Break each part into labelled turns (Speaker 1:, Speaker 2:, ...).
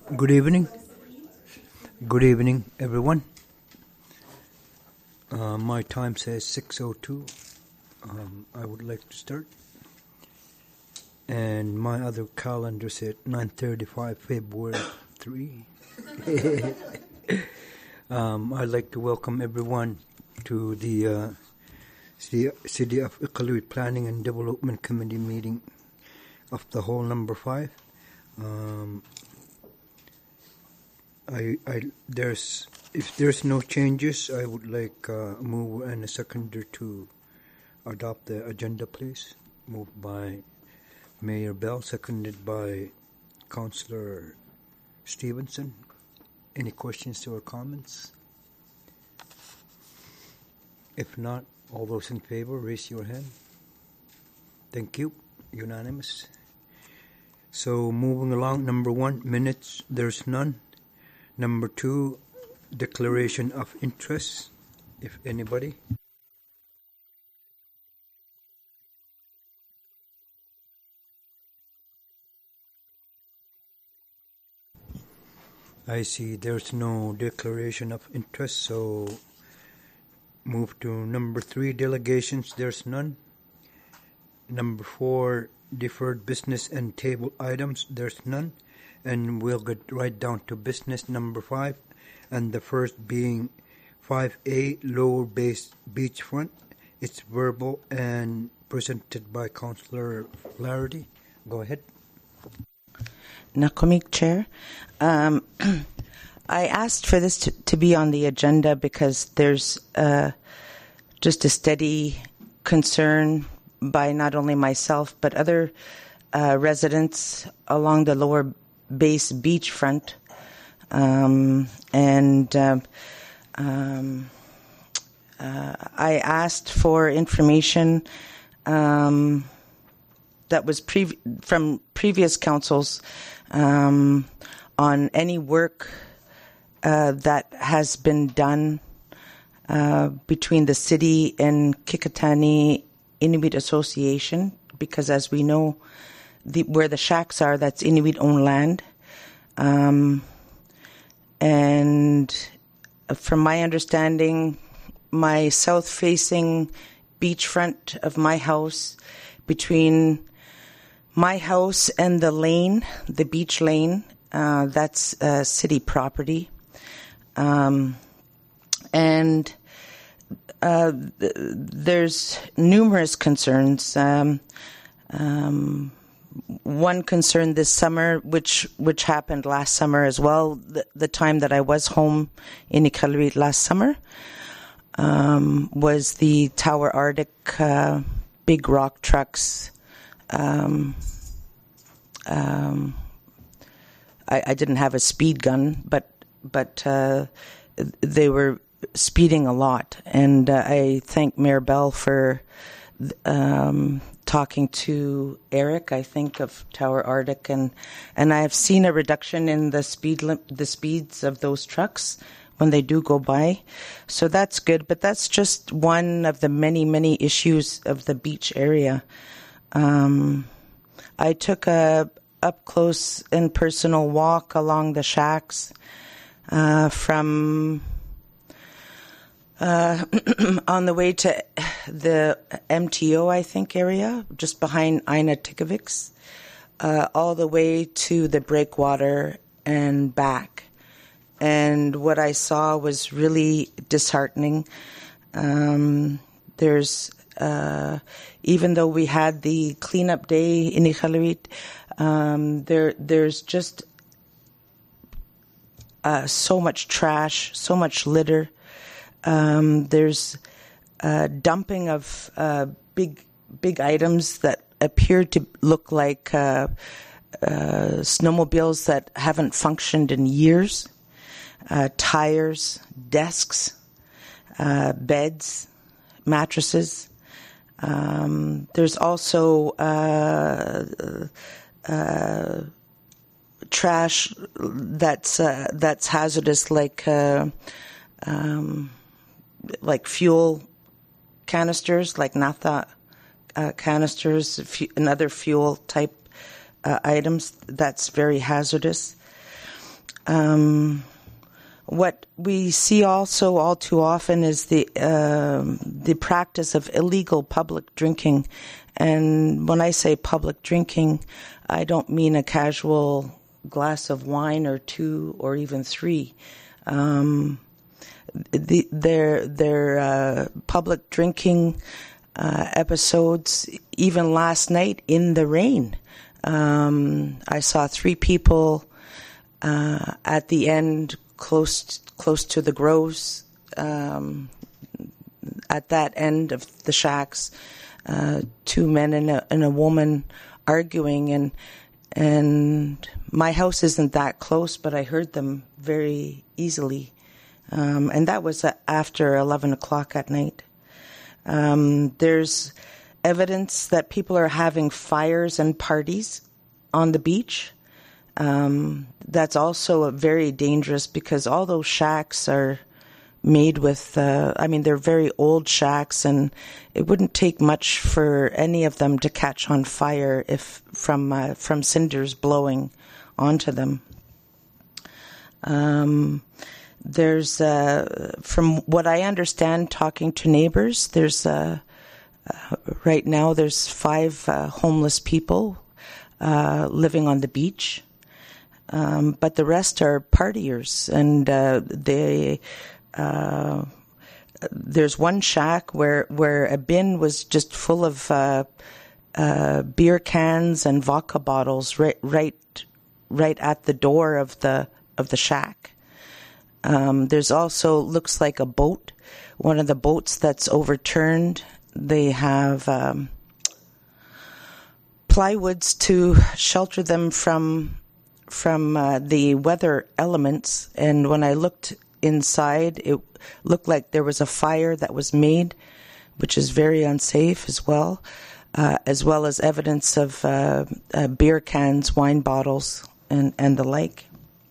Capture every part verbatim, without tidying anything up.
Speaker 1: Good evening. Good evening, everyone. Uh, my time says six oh two. Um, I would like to start. And my other calendar said nine thirty-five, February third. um, I'd like to welcome everyone to the uh, City, City of Iqaluit Planning and Development Committee meeting of the whole number five. Um, I, I, there's, if there's no changes, I would like uh, move and a seconder to adopt the agenda, please. Moved by Mayor Bell, seconded by Councillor Stevenson. Any questions or comments? If not, all those in favor, raise your hand. Thank you. Unanimous. So moving along, number one, minutes, there's none. Number two, declaration of interest, if anybody. I see there's no declaration of interest, so move to number three, delegations, there's none. Number four, deferred business and table items, there's none. And we'll get right down to business number five, and the first being five A, Lower Base Beachfront. It's verbal and presented by Councillor Flaherty. Go ahead.
Speaker 2: Nakomik Chair. Um, I asked for this to, to be on the agenda because there's uh, just a steady concern by not only myself but other uh, residents along the Lower Base Beachfront, um, and uh, um, uh, I asked for information um, that was pre- from previous councils um, on any work uh, that has been done uh, between the city and Kikatani Inuit Association, because as we know, The, where the shacks are, that's Inuit-owned land. Um, and from my understanding, my south-facing beachfront of my house, between my house and the lane, the beach lane, uh, that's uh, city property. Um, and uh, th- there's numerous concerns. Um, um, One concern this summer, which which happened last summer as well, the, the time that I was home in Iqaluit last summer, um, was the Tower Arctic uh, big rock trucks. Um, um, I, I didn't have a speed gun, but but uh, they were speeding a lot, and uh, I thank Mayor Bell for Um, talking to Eric, I think, of Tower Arctic, and and I've seen a reduction in the speed lim- the speeds of those trucks when they do go by, so that's good. But that's just one of the many many issues of the beach area. Um, I took a up close and personal walk along the shacks uh, from. Uh, on the way to the M T O, I think, area, just behind Ina Tikovics, uh, all the way to the breakwater and back. And what I saw was really disheartening. Um, there's, uh, even though we had the cleanup day in Iqaluit, um, there, there's just uh, so much trash, so much litter. Um, there's uh, dumping of uh, big, big items that appear to look like uh, uh, snowmobiles that haven't functioned in years, uh, tires, desks, uh, beds, mattresses. Um, there's also uh, uh, trash that's uh, that's hazardous, like uh, um, like fuel canisters, like naphtha uh, canisters, fu- and other fuel type uh, items. That's very hazardous. Um, what we see also all too often is the um the practice of illegal public drinking. And when I say public drinking, I don't mean a casual glass of wine or two or even three. Um, the, their their uh, public drinking uh, episodes, even last night in the rain. Um, I saw three people uh, at the end, close close to the groves, um, at that end of the shacks, uh, two men and a, and a woman arguing, and and my house isn't that close, but I heard them very easily, um, and that was after eleven o'clock at night. Um, there's evidence that people are having fires and parties on the beach. Um, that's also a very dangerous, because all those shacks are made with, uh, I mean, they're very old shacks, and it wouldn't take much for any of them to catch on fire if from uh, from cinders blowing onto them. Um, there's, uh, from what I understand, talking to neighbors, there's uh, uh, right now there's five uh, homeless people uh, living on the beach. Um, but the rest are partiers, and uh, they uh, there's one shack where where a bin was just full of uh, uh, beer cans and vodka bottles right right right at the door of the of the shack. Um, there's also, looks like a boat, one of the boats that's overturned. They have um, plywoods to shelter them from. from uh, the weather elements, and when I looked inside, it looked like there was a fire that was made, which is very unsafe as well, uh, as well as evidence of uh, uh, beer cans, wine bottles, and, and the like.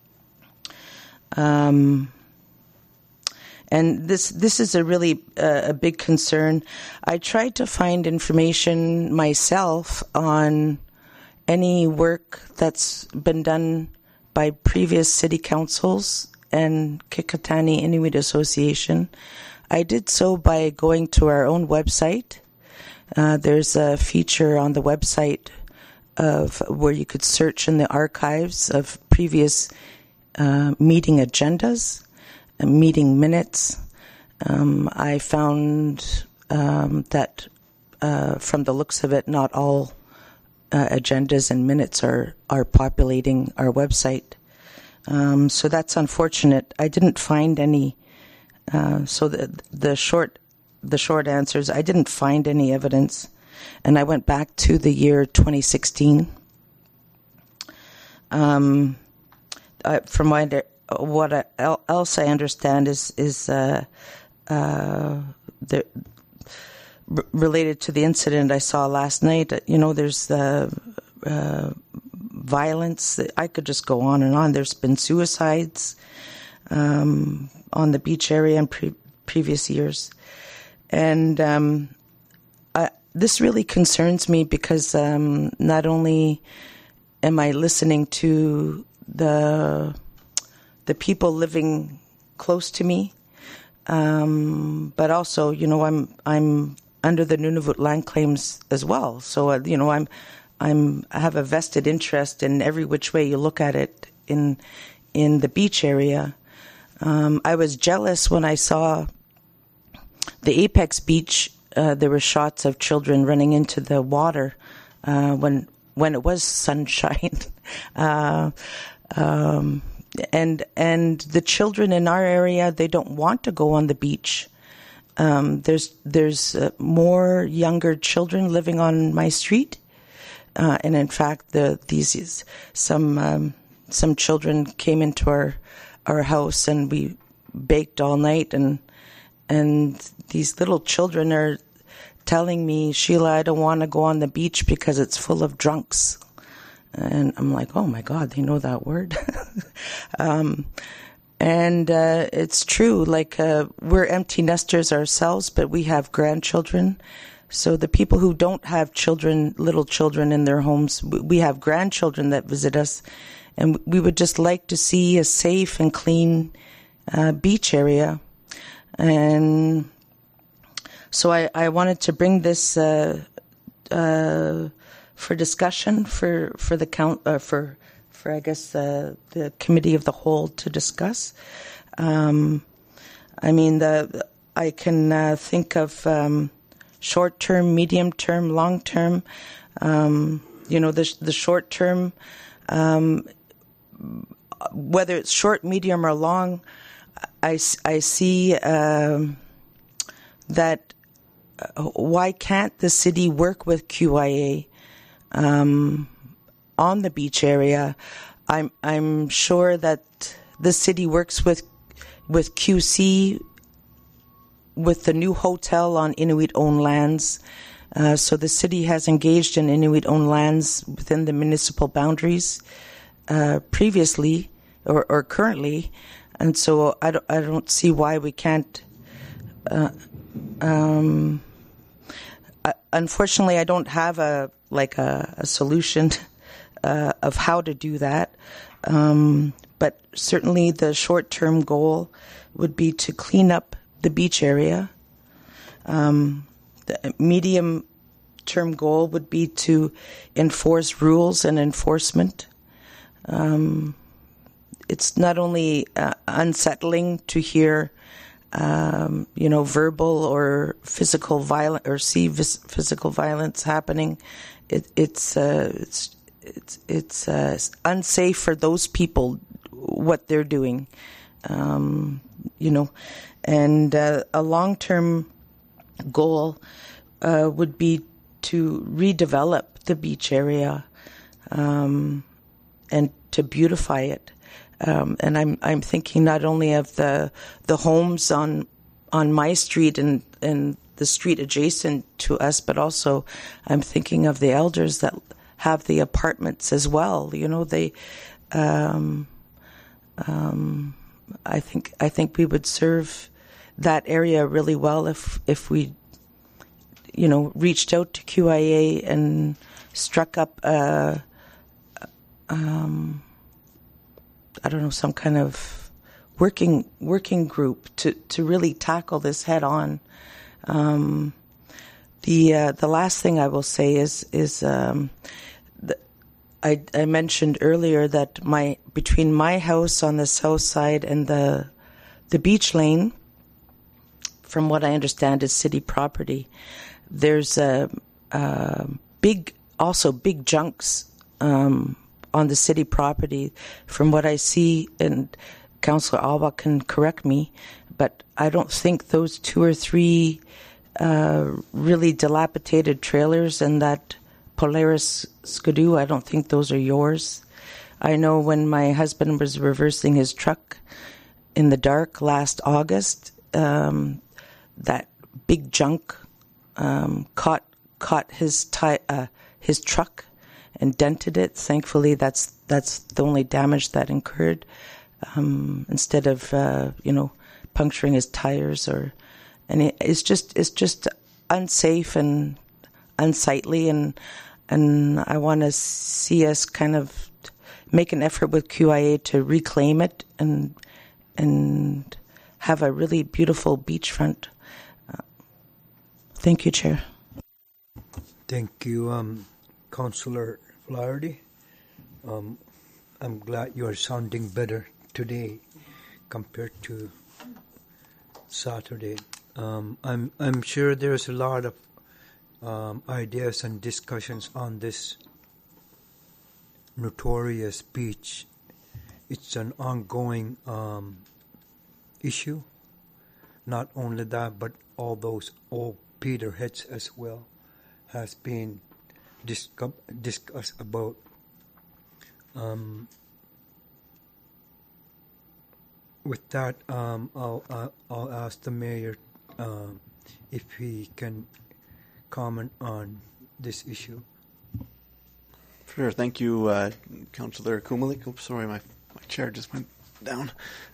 Speaker 2: Um, and this this is a really uh, a big concern. I tried to find information myself on any work that's been done by previous city councils and Kekatani Inuit Association. I did so by going to our own website. Uh, there's a feature on the website of where you could search in the archives of previous uh, meeting agendas, uh, meeting minutes. Um, I found um, that uh, from the looks of it, not all Uh, agendas and minutes are, are populating our website. Um, so that's unfortunate. I didn't find any. Uh, so the the short the short answer is I didn't find any evidence, and I went back to the year twenty sixteen. Um, uh, from what I, what I, else I understand is is uh, uh, the. related to the incident I saw last night, you know, there's the uh, violence. I could just go on and on. There's been suicides um, on the beach area in pre- previous years. And um, I, this really concerns me because um, not only am I listening to the the people living close to me, um, but also, you know, I'm I'm under the Nunavut land claims as well. So, uh, you know, I'm, I'm, I have a vested interest in every which way you look at it in, in the beach area. Um, I was jealous when I saw the Apex Beach. Uh, there were shots of children running into the water uh, when when it was sunshine, uh, um, and and the children in our area, they don't want to go on the beach. Um, there's there's uh, more younger children living on my street, uh, and in fact, the these some um, some children came into our our house, and we baked all night, and and these little children are telling me, Sheila, I don't want to go on the beach because it's full of drunks, and I'm like, oh my God, they know that word. um, And uh, it's true, like uh, we're empty nesters ourselves, but we have grandchildren. So the people who don't have children, little children in their homes, we have grandchildren that visit us. and we would just like to see a safe and clean uh, beach area. And so I, I wanted to bring this uh, uh, for discussion for for the count uh, for for I guess uh, the committee of the whole to discuss. Um, I mean, the I can uh, think of um, short term, medium term, long term. Um, you know, the the short term, um, whether it's short, medium, or long, I, I see um, that uh, why can't the city work with Q I A um, on the beach area? I'm I'm sure that the city works with with Q C with the new hotel on Inuit-owned lands. Uh, so the city has engaged in Inuit-owned lands within the municipal boundaries uh, previously or, or currently, and so I don't, I don't see why we can't. Uh, um, I, unfortunately, I don't have a like a, a solution uh, of how to do that, um, but certainly the short-term goal would be to clean up the beach area. Um, The medium-term goal would be to enforce rules and enforcement. Um, it's not only uh, unsettling to hear, um, you know, verbal or physical violence or see vis- physical violence happening. It, it's uh, it's it's it's uh, unsafe for those people what they're doing. Um, you know, and uh, a long-term goal uh, would be to redevelop the beach area um, and to beautify it. Um, and I'm I'm thinking not only of the the homes on on my street and, and the street adjacent to us, but also I'm thinking of the elders that have the apartments as well. You know, they. Um, um, I think I think we would serve that area really well if if we, you know, reached out to Q I A and struck up a, um, I don't know, some kind of working working group to, to really tackle this head on. Um, the uh, the last thing I will say is is um, the, I I mentioned earlier that my between my house on the south side and the the beach lane, from what I understand, is city property. There's a, a big, also big junks um, on the city property. From what I see, and Councillor Alba can correct me, but I don't think those two or three uh, really dilapidated trailers and that Polaris Skidoo, I don't think those are yours. I know when my husband was reversing his truck in the dark last August, um, that big junk um, caught caught his ti- uh, his truck and dented it. Thankfully, that's that's the only damage that incurred. Um, instead of uh, you know puncturing his tires, or and it, it's just it's just unsafe and unsightly, and and I want to see us kind of make an effort with Q I A to reclaim it and and have a really beautiful beachfront. Uh, thank you, Chair.
Speaker 1: Thank you, um, Councillor Flaherty. Um, I'm glad you're sounding better today compared to Saturday. Um, I'm I'm sure there's a lot of um, ideas and discussions on this notorious beach. It's an ongoing um, issue. Not only that, but all those old Peterheads as well has been discuss, discussed about. Um, with that, um, I'll uh, I'll ask the mayor um, if he can comment on this issue.
Speaker 3: Sure. Thank you, uh, Councillor Kumalik. Oops, sorry, my my chair just went down.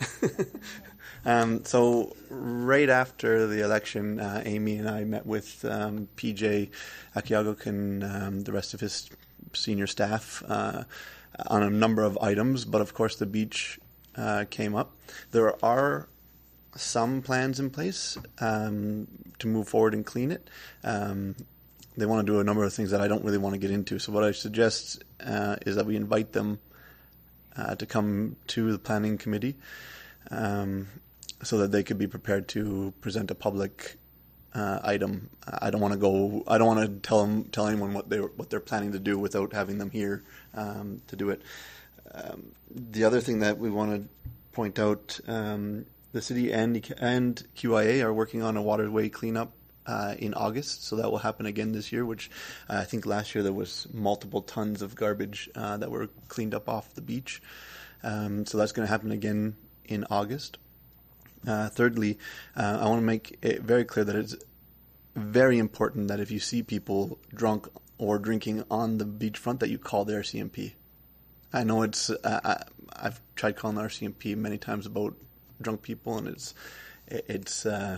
Speaker 3: um, so right after the election, uh, Amy and I met with um, P J Akiaguk and um, the rest of his senior staff uh, on a number of items, but of course the beach uh, came up. There are some plans in place um, to move forward and clean it. Um, they want to do a number of things that I don't really want to get into. So what I suggest uh, is that we invite them uh, to come to the planning committee um, so that they could be prepared to present a public uh, item. I don't want to go. I don't want to tell them tell anyone what they what they're planning to do without having them here um, to do it. Um, the other thing that we want to point out. Um, The city and and Q I A are working on a waterway cleanup uh, in August, so that will happen again this year, which uh, I think last year there was multiple tons of garbage uh, that were cleaned up off the beach. Um, so that's going to happen again in August. Uh, thirdly, uh, I want to make it very clear that it's very important that if you see people drunk or drinking on the beachfront, that you call the R C M P. I know it's, uh, I, I've tried calling the R C M P many times about drunk people, and it's it's uh,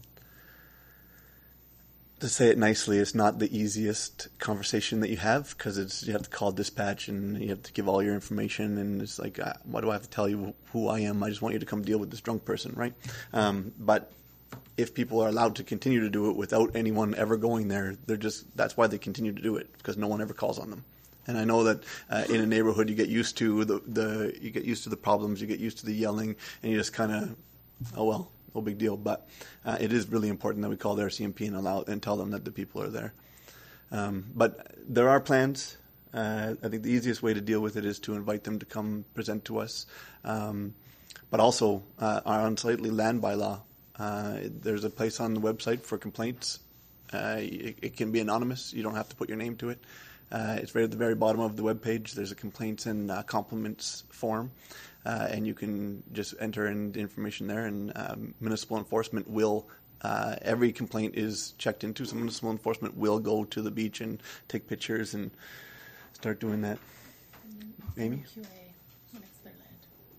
Speaker 3: to say it nicely, it's not the easiest conversation that you have, because it's you have to call dispatch and you have to give all your information, and it's like, uh, why do I have to tell you who I am? I just want you to come deal with this drunk person, right? Um, but if people are allowed to continue to do it without anyone ever going there, they're just that's why they continue to do it, because no one ever calls on them. And I know that uh, in a neighborhood you get used to the, the you get used to the problems, you get used to the yelling, and you just kind of, oh well, no big deal. But uh, it is really important that we call the R C M P and allow and tell them that the people are there. Um, but there are plans. Uh, I think the easiest way to deal with it is to invite them to come present to us. Um, but also uh, our unsightly land bylaw. Uh, there's a place on the website for complaints. Uh, it, it can be anonymous. You don't have to put your name to it. Uh, it's right at the very bottom of the webpage. There's a complaints and uh, compliments form, uh, and you can just enter in the information there, and um, municipal enforcement will, uh, every complaint is checked into, so municipal enforcement will go to the beach and take pictures and start doing that. Mm-hmm. Amy?
Speaker 4: Q A, when it's their land.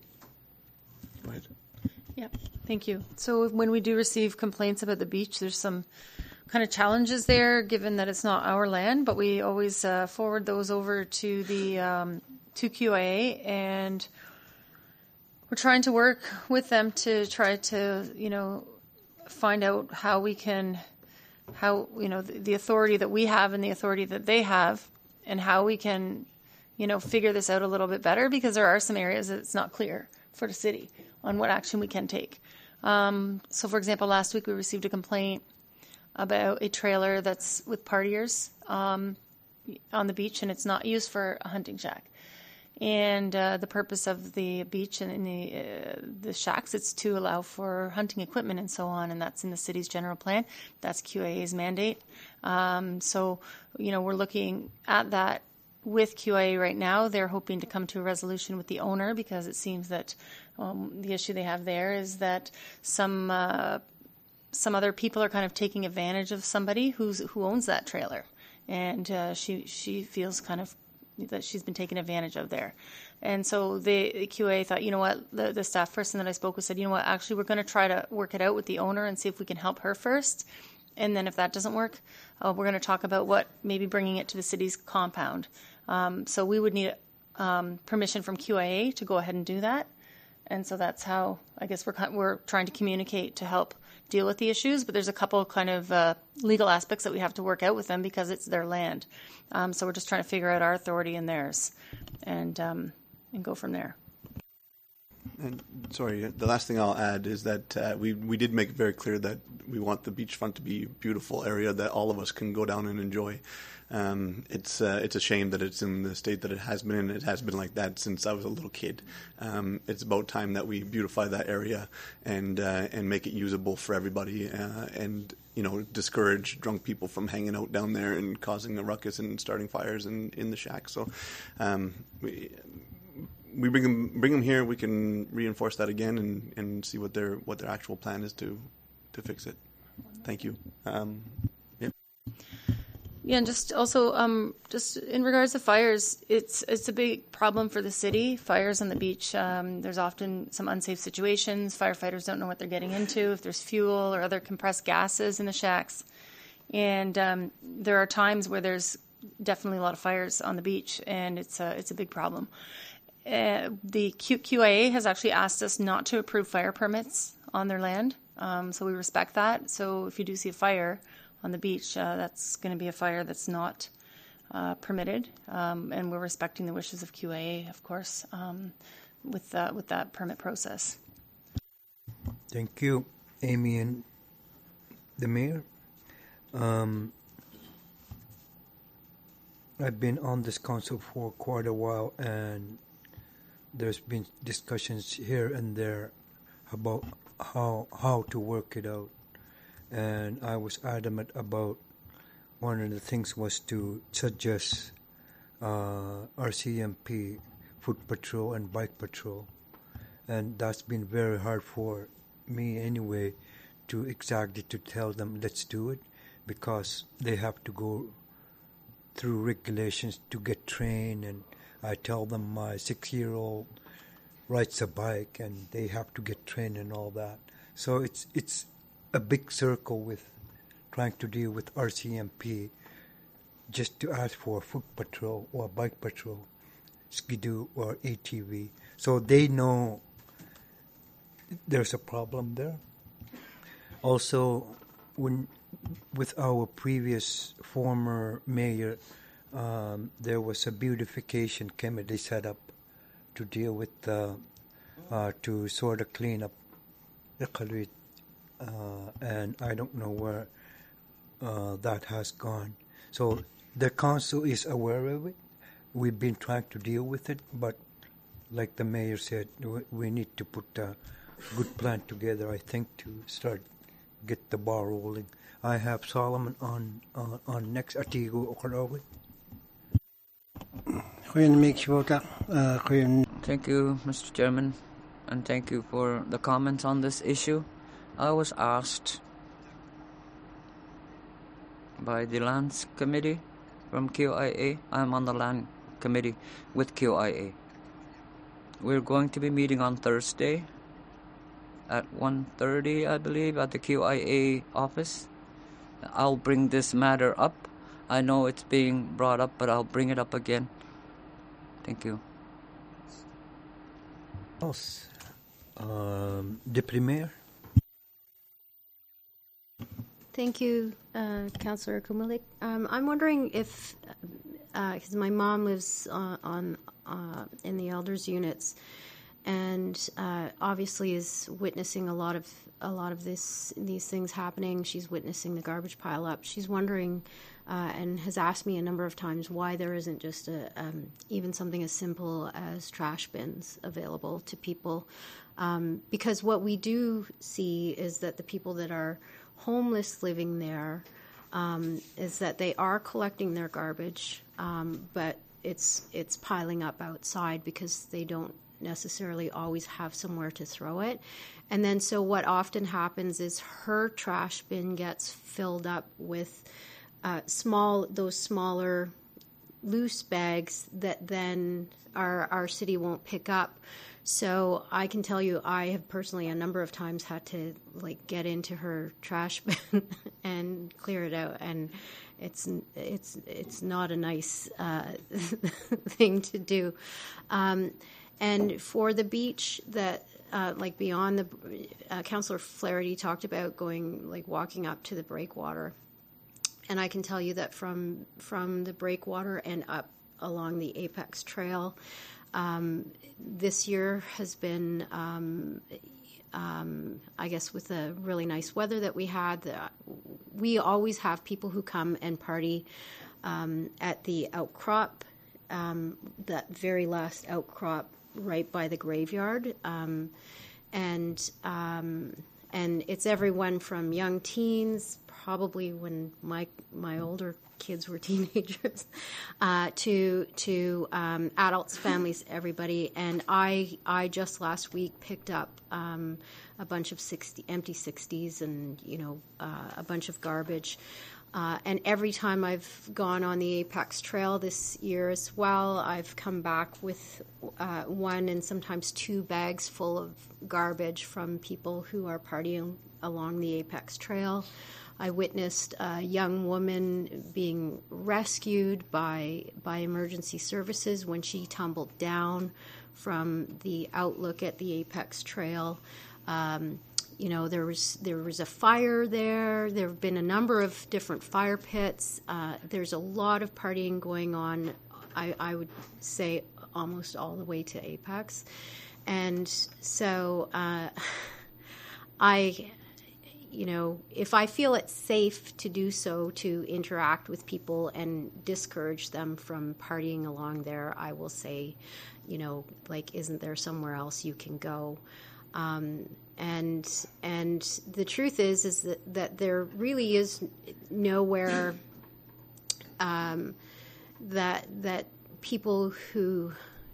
Speaker 3: Go ahead.
Speaker 4: Yep, thank you. So when we do receive complaints about the beach, there's some kind of challenges there, given that it's not our land, but we always uh, forward those over to the um, to Q I A, and we're trying to work with them to try to, you know, find out how we can, how, you know, the, the authority that we have and the authority that they have, and how we can, you know, figure this out a little bit better, because there are some areas that it's not clear for the city on what action we can take. Um, so, for example, last week we received a complaint about a trailer that's with partiers um, on the beach, and it's not used for a hunting shack. And uh, the purpose of the beach and in the uh, the shacks, it's to allow for hunting equipment and so on, and that's in the city's general plan. That's Q A A's mandate. Um, so, you know, we're looking at that with Q I A right now. They're hoping to come to a resolution with the owner, because it seems that um, the issue they have there is that some uh, some other people are kind of taking advantage of somebody who's who owns that trailer, and uh, she she feels kind of that she's been taken advantage of there. And so the, the Q A thought, you know what, the, the staff person that I spoke with said, you know what, actually we're going to try to work it out with the owner and see if we can help her first. And then if that doesn't work, uh, we're going to talk about what maybe bringing it to the city's compound. Um, so we would need um, permission from Q I A to go ahead and do that. And so that's how, I guess, we're we're trying to communicate to help deal with the issues. But there's a couple kind of uh, legal aspects that we have to work out with them, because it's their land. Um, so we're just trying to figure out our authority and theirs, and um, and go from there.
Speaker 3: And sorry, the last thing I'll add is that uh, we we did make it very clear that we want the beachfront to be a beautiful area that all of us can go down and enjoy. Um, it's uh, it's a shame that it's in the state that it has been in. It has been like that since I was a little kid. Um, it's about time that we beautify that area and uh, and make it usable for everybody, uh, and you know, discourage drunk people from hanging out down there and causing a ruckus and starting fires in, in the shack. So um, we we bring them bring them here. We can reinforce that again and, and see what their what their actual plan is to to fix it. Thank you. Um,
Speaker 4: Yeah, and just also, um, just in regards to fires, it's it's a big problem for the city. Fires on the beach. Um, there's often some unsafe situations. Firefighters don't know what they're getting into. If there's fuel or other compressed gases in the shacks, and um, there are times where there's definitely a lot of fires on the beach, and it's a it's a big problem. Uh, the Q- QIA has actually asked us not to approve fire permits on their land, um, so we respect that. So if you do see a fire on the beach, uh, that's going to be a fire that's not uh, permitted, um, and we're respecting the wishes of Q I A, of course, um, with that with that permit process.
Speaker 1: Thank you, Amy and the mayor. Um, I've been on this council for quite a while, and there's been discussions here and there about how how to work it out. And I was adamant about one of the things was to suggest uh, R C M P, foot patrol and bike patrol, and that's been very hard for me anyway to exactly to tell them let's do it, because they have to go through regulations to get trained, and I tell them my six-year-old rides a bike and they have to get trained and all that. So it's it's a big circle with trying to deal with R C M P just to ask for foot patrol or bike patrol, skidoo or A T V. So they know there's a problem there. Also, when with our previous former mayor, um, there was a beautification committee set up to deal with, uh, uh, to sort of clean up the Iqaluit, uh, and I don't know where uh, that has gone. So the council is aware of it. We've been trying to deal with it, but like the mayor said, we need to put a good plan together, I think, to start get the ball rolling. I have Solomon on uh, on next Atigo Okarawi.
Speaker 5: Thank you, Mister Chairman, and thank you for the comments on this issue. I was asked by the Lands Committee from Q I A. I'm on the Land Committee with Q I A. We're going to be meeting on Thursday at one thirty, I believe, at the Q I A office. I'll bring this matter up. I know it's being brought up, but I'll bring it up again. Thank you.
Speaker 1: Else, um, Deputy Mayor.
Speaker 6: Thank you, uh, Councillor Kumulik. Um, I'm wondering if, because uh, my mom lives uh, on uh, in the elders units, and uh, obviously is witnessing a lot of a lot of this these things happening. She's witnessing the garbage pile up. She's wondering, uh, and has asked me a number of times, why there isn't just a um, even something as simple as trash bins available to people, um, because what we do see is that the people that are homeless living there, um, is that they are collecting their garbage, um, but it's it's piling up outside because they don't necessarily always have somewhere to throw it. And then so what often happens is her trash bin gets filled up with uh, small those smaller loose bags that then our our city won't pick up. So I can tell you, I have personally a number of times had to like get into her trash bin and clear it out, and it's it's it's not a nice uh, thing to do. Um, and for the beach, that uh, like beyond the uh, Councillor Flaherty talked about going like walking up to the breakwater, and I can tell you that from from the breakwater and up along the Apex Trail. Um, this year has been, um, um, I guess, with the really nice weather that we had, the, we always have people who come and party um, at the outcrop, um, that very last outcrop right by the graveyard, um, and um, and it's everyone from young teens, probably when my my older kids were teenagers, uh, to to um, adults, families, everybody. And I I just last week picked up um, a bunch of sixty empty sixties and you know uh, a bunch of garbage. Uh, and every time I've gone on the Apex Trail this year as well, I've come back with uh, one and sometimes two bags full of garbage from people who are partying along the Apex Trail. I witnessed a young woman being rescued by by emergency services when she tumbled down from the outlook at the Apex Trail. Um, You know, there was there was a fire there. There have been a number of different fire pits. Uh, there's a lot of partying going on, I, I would say almost all the way to Apex. And so uh, I, you know, if I feel it's safe to do so, to interact with people and discourage them from partying along there, I will say, you know, like, isn't there somewhere else you can go? Um, and and the truth is is that, that there really is nowhere um, that that people who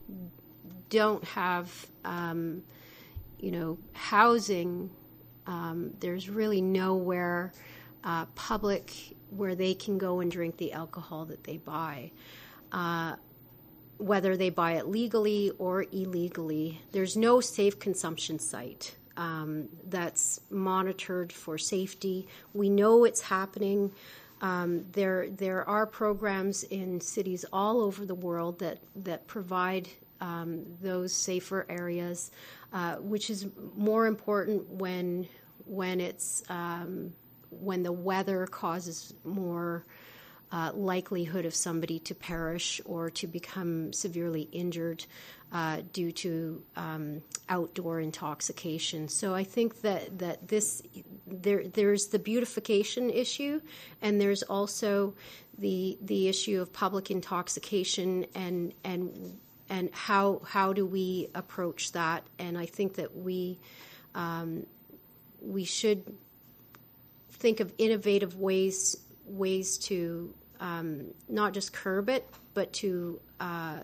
Speaker 6: don't have um, you know housing, um, there's really nowhere uh, public where they can go and drink the alcohol that they buy. Uh, whether they buy it legally or illegally, there's no safe consumption site um, that's monitored for safety. We know it's happening. Um, there, there are programs in cities all over the world that that provide um, those safer areas, uh, which is more important when when it's um, when the weather causes more Uh, likelihood of somebody to perish or to become severely injured uh, due to um, outdoor intoxication. So I think that, that this there there's the beautification issue, and there's also the the issue of public intoxication and and and how how do we approach that? And I think that we um, we should think of innovative ways ways to Um, not just curb it, but to uh,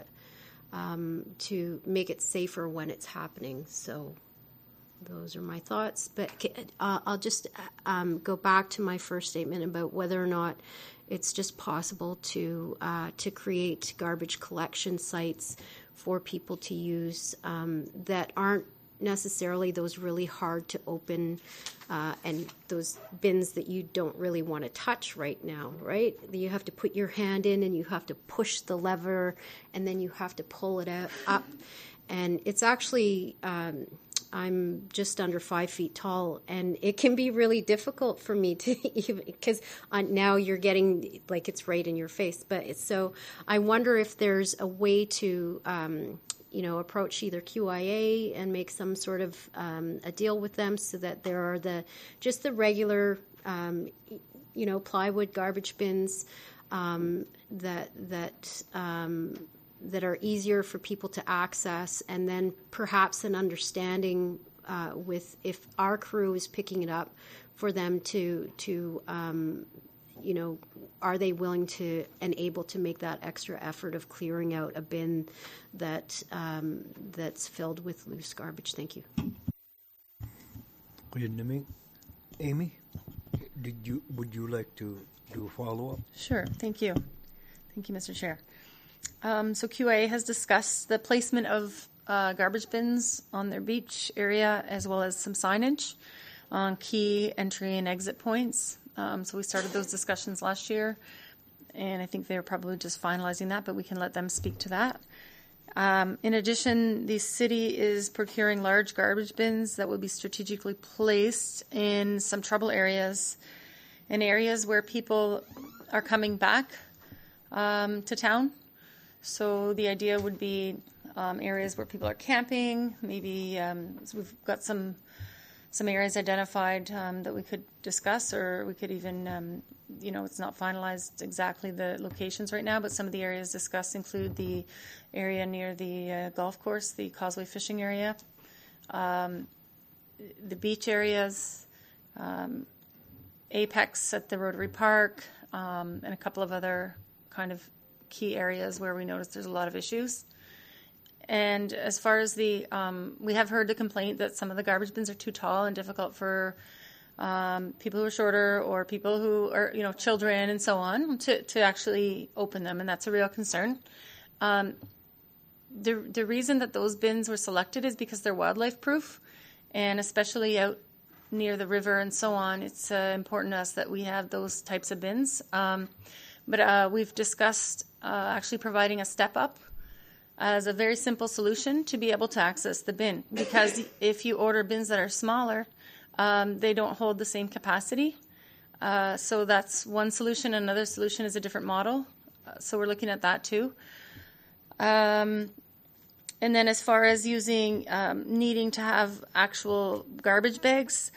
Speaker 6: um, to make it safer when it's happening. So those are my thoughts. But uh, I'll just um, go back to my first statement about whether or not it's just possible to uh, to create garbage collection sites for people to use um, that aren't necessarily those really hard to open uh, and those bins that you don't really want to touch right now, right? You have to put your hand in and you have to push the lever and then you have to pull it out, up. And it's actually, um, I'm just under five feet tall, and it can be really difficult for me to even, because now you're getting, like, it's right in your face. But it's, so I wonder if there's a way to, um, you know, approach either Q I A and make some sort of um, a deal with them so that there are the just the regular, um, you know, plywood garbage bins um, that that um, that are easier for people to access, and then perhaps an understanding uh, with if our crew is picking it up, for them to to um, you know, are they willing to and able to make that extra effort of clearing out a bin that um, that's filled with loose garbage? Thank you.
Speaker 1: Amy, did you would you like to do a follow up?
Speaker 4: Sure. Thank you. Thank you, Mister Chair. Um, so Q I A has discussed the placement of uh, garbage bins on their beach area, as well as some signage on key entry and exit points. Um, so we started those discussions last year, and I think they're probably just finalizing that, but we can let them speak to that. Um, in addition, the city is procuring large garbage bins that will be strategically placed in some trouble areas, in areas where people are coming back um, to town. So the idea would be um, areas where people are camping, maybe um, so we've got some some areas identified um, that we could discuss, or we could even, um, you know, it's not finalized exactly the locations right now, but some of the areas discussed include the area near the uh, golf course, the Causeway fishing area, um, the beach areas, um, Apex at the Rotary Park, um, and a couple of other kind of key areas where we notice there's a lot of issues. And as far as the, um, we have heard the complaint that some of the garbage bins are too tall and difficult for um, people who are shorter or people who are, you know, children and so on, to, to actually open them, and that's a real concern. Um, the the reason that those bins were selected is because they're wildlife proof, and especially out near the river and so on, it's uh, important to us that we have those types of bins. Um, but uh, we've discussed uh, actually providing a step up as a very simple solution to be able to access the bin, because if you order bins that are smaller, um, they don't hold the same capacity. Uh, so that's one solution. Another solution is a different model. Uh, so we're looking at that too. Um, and then as far as using, um, needing to have actual garbage bags,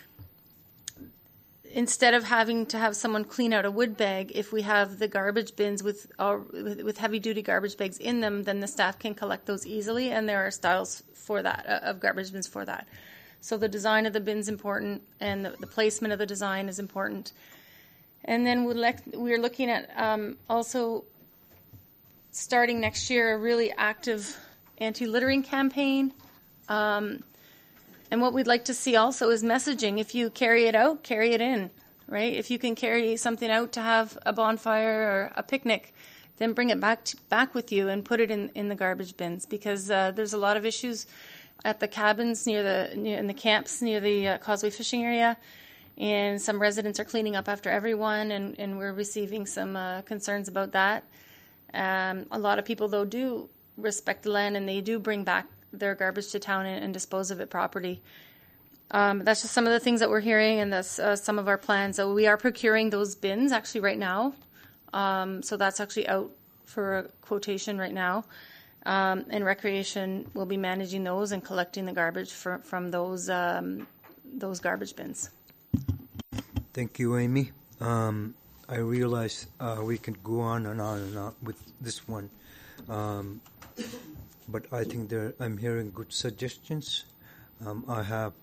Speaker 4: instead of having to have someone clean out a wood bag, if we have the garbage bins with uh, with, with heavy-duty garbage bags in them, then the staff can collect those easily, and there are styles for that, uh, of garbage bins for that. So the design of the bin's important, and the, the placement of the design is important. And then we'd like, we're looking at um, also starting next year a really active anti-littering campaign. Um, And what we'd like to see also is messaging. If you carry it out, carry it in, right? If you can carry something out to have a bonfire or a picnic, then bring it back to, back with you and put it in, in the garbage bins, because uh, there's a lot of issues at the cabins near the near, in the camps near the uh, Causeway fishing area, and some residents are cleaning up after everyone, and, and we're receiving some uh, concerns about that. Um, a lot of people, though, do respect the land, and they do bring back their garbage to town and, and dispose of it properly. Um, that's just some of the things that we're hearing, and that's uh, some of our plans. So we are procuring those bins actually right now. Um, so that's actually out for a quotation right now. Um, and Recreation will be managing those and collecting the garbage for, from those um, those garbage bins.
Speaker 1: Thank you, Amy. Um, I realize uh, we can go on and on and on with this one. Um, But I think there, I'm hearing good suggestions. Um, I have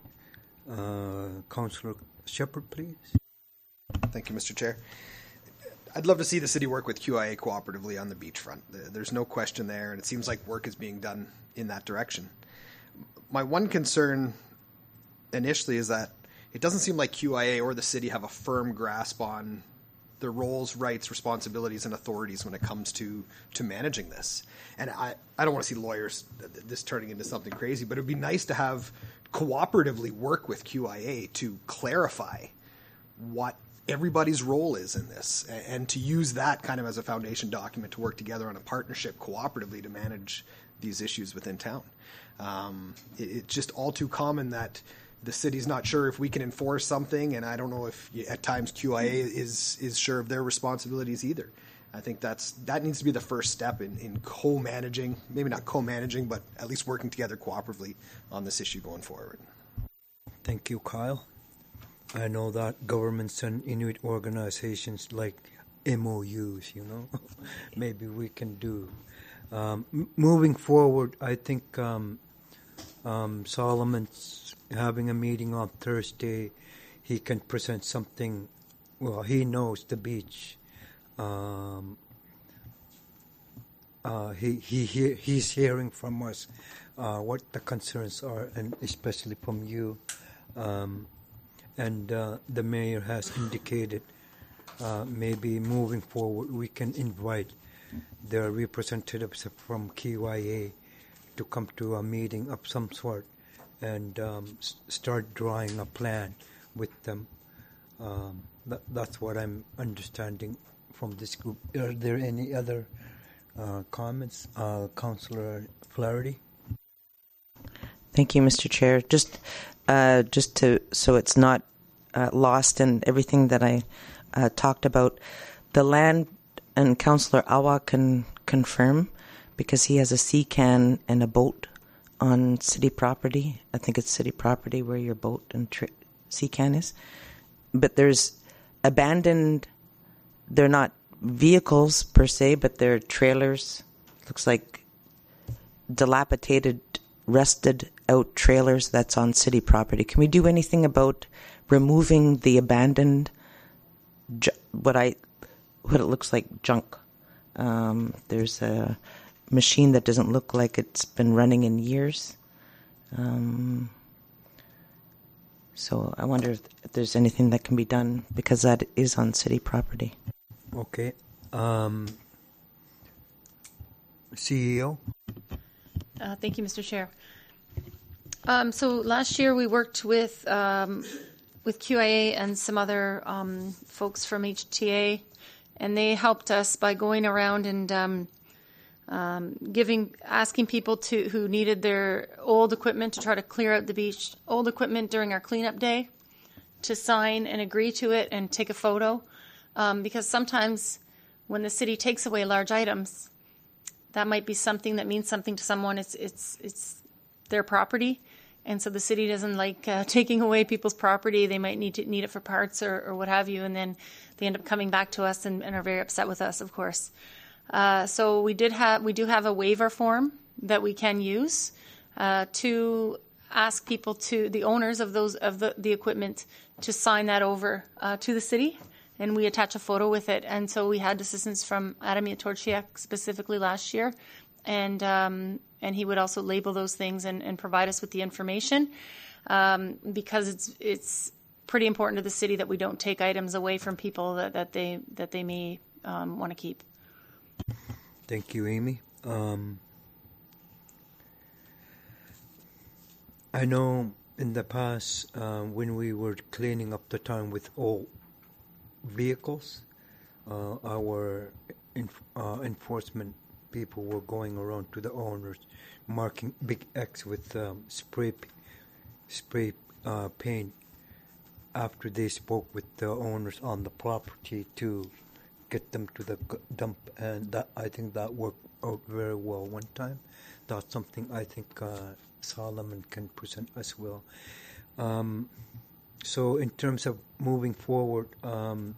Speaker 1: uh, Councillor Shepherd, please.
Speaker 7: Thank you, Mister Chair. I'd love to see the city work with Q I A cooperatively on the beachfront. There's no question there, and it seems like work is being done in that direction. My one concern initially is that it doesn't seem like Q I A or the city have a firm grasp on their roles, rights, responsibilities, and authorities when it comes to, to managing this. And I, I don't want to see lawyers, this turning into something crazy, but it would be nice to have cooperatively work with Q I A to clarify what everybody's role is in this, and to use that kind of as a foundation document to work together on a partnership cooperatively to manage these issues within town. Um, it, it's just all too common that the city's not sure if we can enforce something, and I don't know if at times Q I A is is sure of their responsibilities either. I think that's that needs to be the first step in, in co-managing, maybe not co-managing, but at least working together cooperatively on this issue going forward.
Speaker 1: Thank you, Kyle. I know that governments and Inuit organizations like M O Us, you know, maybe we can do. Um, m- moving forward, I think um, um, Solomon's having a meeting on Thursday. He can present something. Well, he knows the beach. Um, uh, he he he he's hearing from us uh, what the concerns are, and especially from you. Um, and uh, the mayor has indicated uh, maybe moving forward we can invite the representatives from Q I A to come to a meeting of some sort and um, s- start drawing a plan with them. Um, that, that's what I'm understanding from this group. Are there any other uh, comments? Uh, Councillor Flaherty?
Speaker 2: Thank you, Mister Chair. Just, uh, just to so it's not uh, lost in everything that I uh, talked about, the land, and Councillor Awa can confirm, because he has a sea can and a boat on city property. I think it's city property where your boat and tri- sea can is. But there's abandoned. They're not vehicles per se, but they're trailers. Looks like dilapidated, rusted out trailers that's on city property. Can we do anything about removing the abandoned, ju- what I, what it looks like junk? Um, there's a machine that doesn't look like it's been running in years. Um, So I wonder if there's anything that can be done because that is on city property.
Speaker 1: Okay. Um, C E O?
Speaker 4: Uh, thank you, Mister Chair. Um, so last year we worked with um, with Q I A and some other um, folks from H T A, and they helped us by going around and um, um, giving, asking people to who needed their old equipment to try to clear out the beach, old equipment during our cleanup day, to sign and agree to it and take a photo, um, because sometimes when the city takes away large items, that might be something that means something to someone. It's it's it's their property, and so the city doesn't like uh, taking away people's property. They might need to need it for parts or, or what have you, and then they end up coming back to us and, and are very upset with us, of course. Uh, so we did have we do have a waiver form that we can use uh, to ask people to the owners of those of the, the equipment to sign that over uh, to the city. And we attach a photo with it. And so we had assistance from Adamir Torchiak specifically last year. And um, and he would also label those things and, and provide us with the information um, because it's it's pretty important to the city that we don't take items away from people that, that they that they may um, want to keep.
Speaker 1: Thank you, Amy. Um, I know in the past uh, when we were cleaning up the town with old vehicles, uh, our enf- uh, enforcement people were going around to the owners, marking big X with um, spray p- spray uh, paint after they spoke with the owners on the property to get them to the g- dump, and that I think that worked out very well one time. That's something I think uh, Solomon can present as well. Um, So in terms of moving forward, um,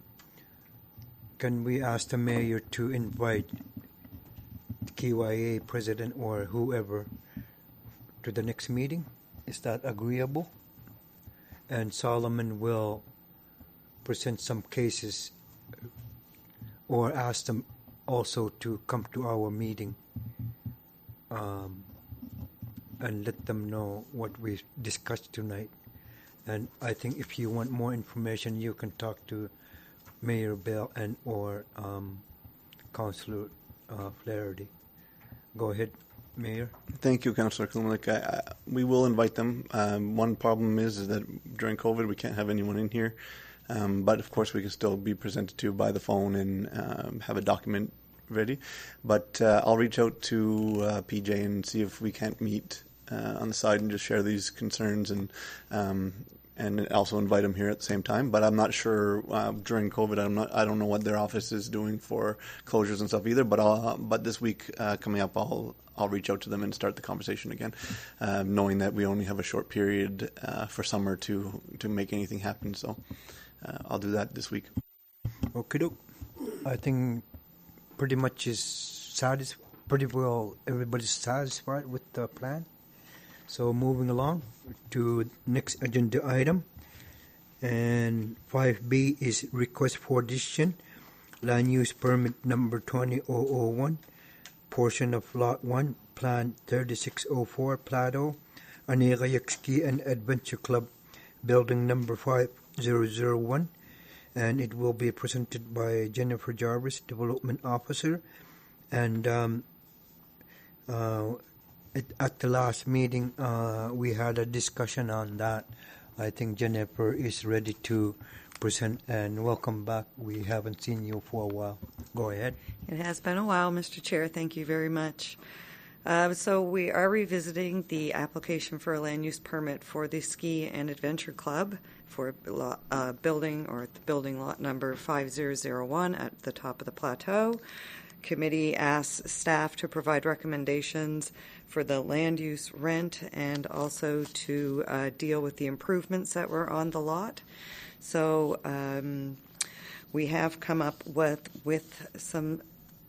Speaker 1: can we ask the mayor to invite the Q I A president or whoever to the next meeting? Is that agreeable? And Solomon will present some cases or ask them also to come to our meeting um, and let them know what we discussed tonight. And I think if you want more information, you can talk to Mayor Bell and or um, Councillor uh, Flaherty. Go ahead, Mayor.
Speaker 3: Thank you, Councillor Kumalik. I, I, we will invite them. Um, one problem is, is that during COVID we can't have anyone in here, um, but of course we can still be presented to by the phone and um, have a document ready. But uh, I'll reach out to uh, P J and see if we can't meet Uh, on the side and just share these concerns and um, and also invite them here at the same time. But I'm not sure uh, during COVID. I'm not. I don't know what their office is doing for closures and stuff either. But I'll, but this week uh, coming up, I'll I'll reach out to them and start the conversation again, uh, knowing that we only have a short period uh, for summer to to make anything happen. So uh, I'll do that this week.
Speaker 1: Okay, I think pretty much is satis- pretty well everybody's satisfied with the plan. So moving along to next agenda item, and five B is request for decision, land use permit number twenty thousand one, portion of lot one, plan thirty-six oh four, Plateau, Anigayak Ski and Adventure Club, building number five thousand one, and it will be presented by Jennifer Jarvis, Development Officer, and um, uh, It, at the last meeting, uh, we had a discussion on that. I think Jennifer is ready to present, and welcome back. We haven't seen you for a while. Go ahead.
Speaker 8: It has been a while, Mister Chair. Thank you very much. Uh, so we are revisiting the application for a land use permit for the Ski and Adventure Club for lot, uh, building or the building lot number five thousand one at the top of the plateau. Committee asks staff to provide recommendations for the land use rent and also to uh, deal with the improvements that were on the lot. So um, we have come up with with some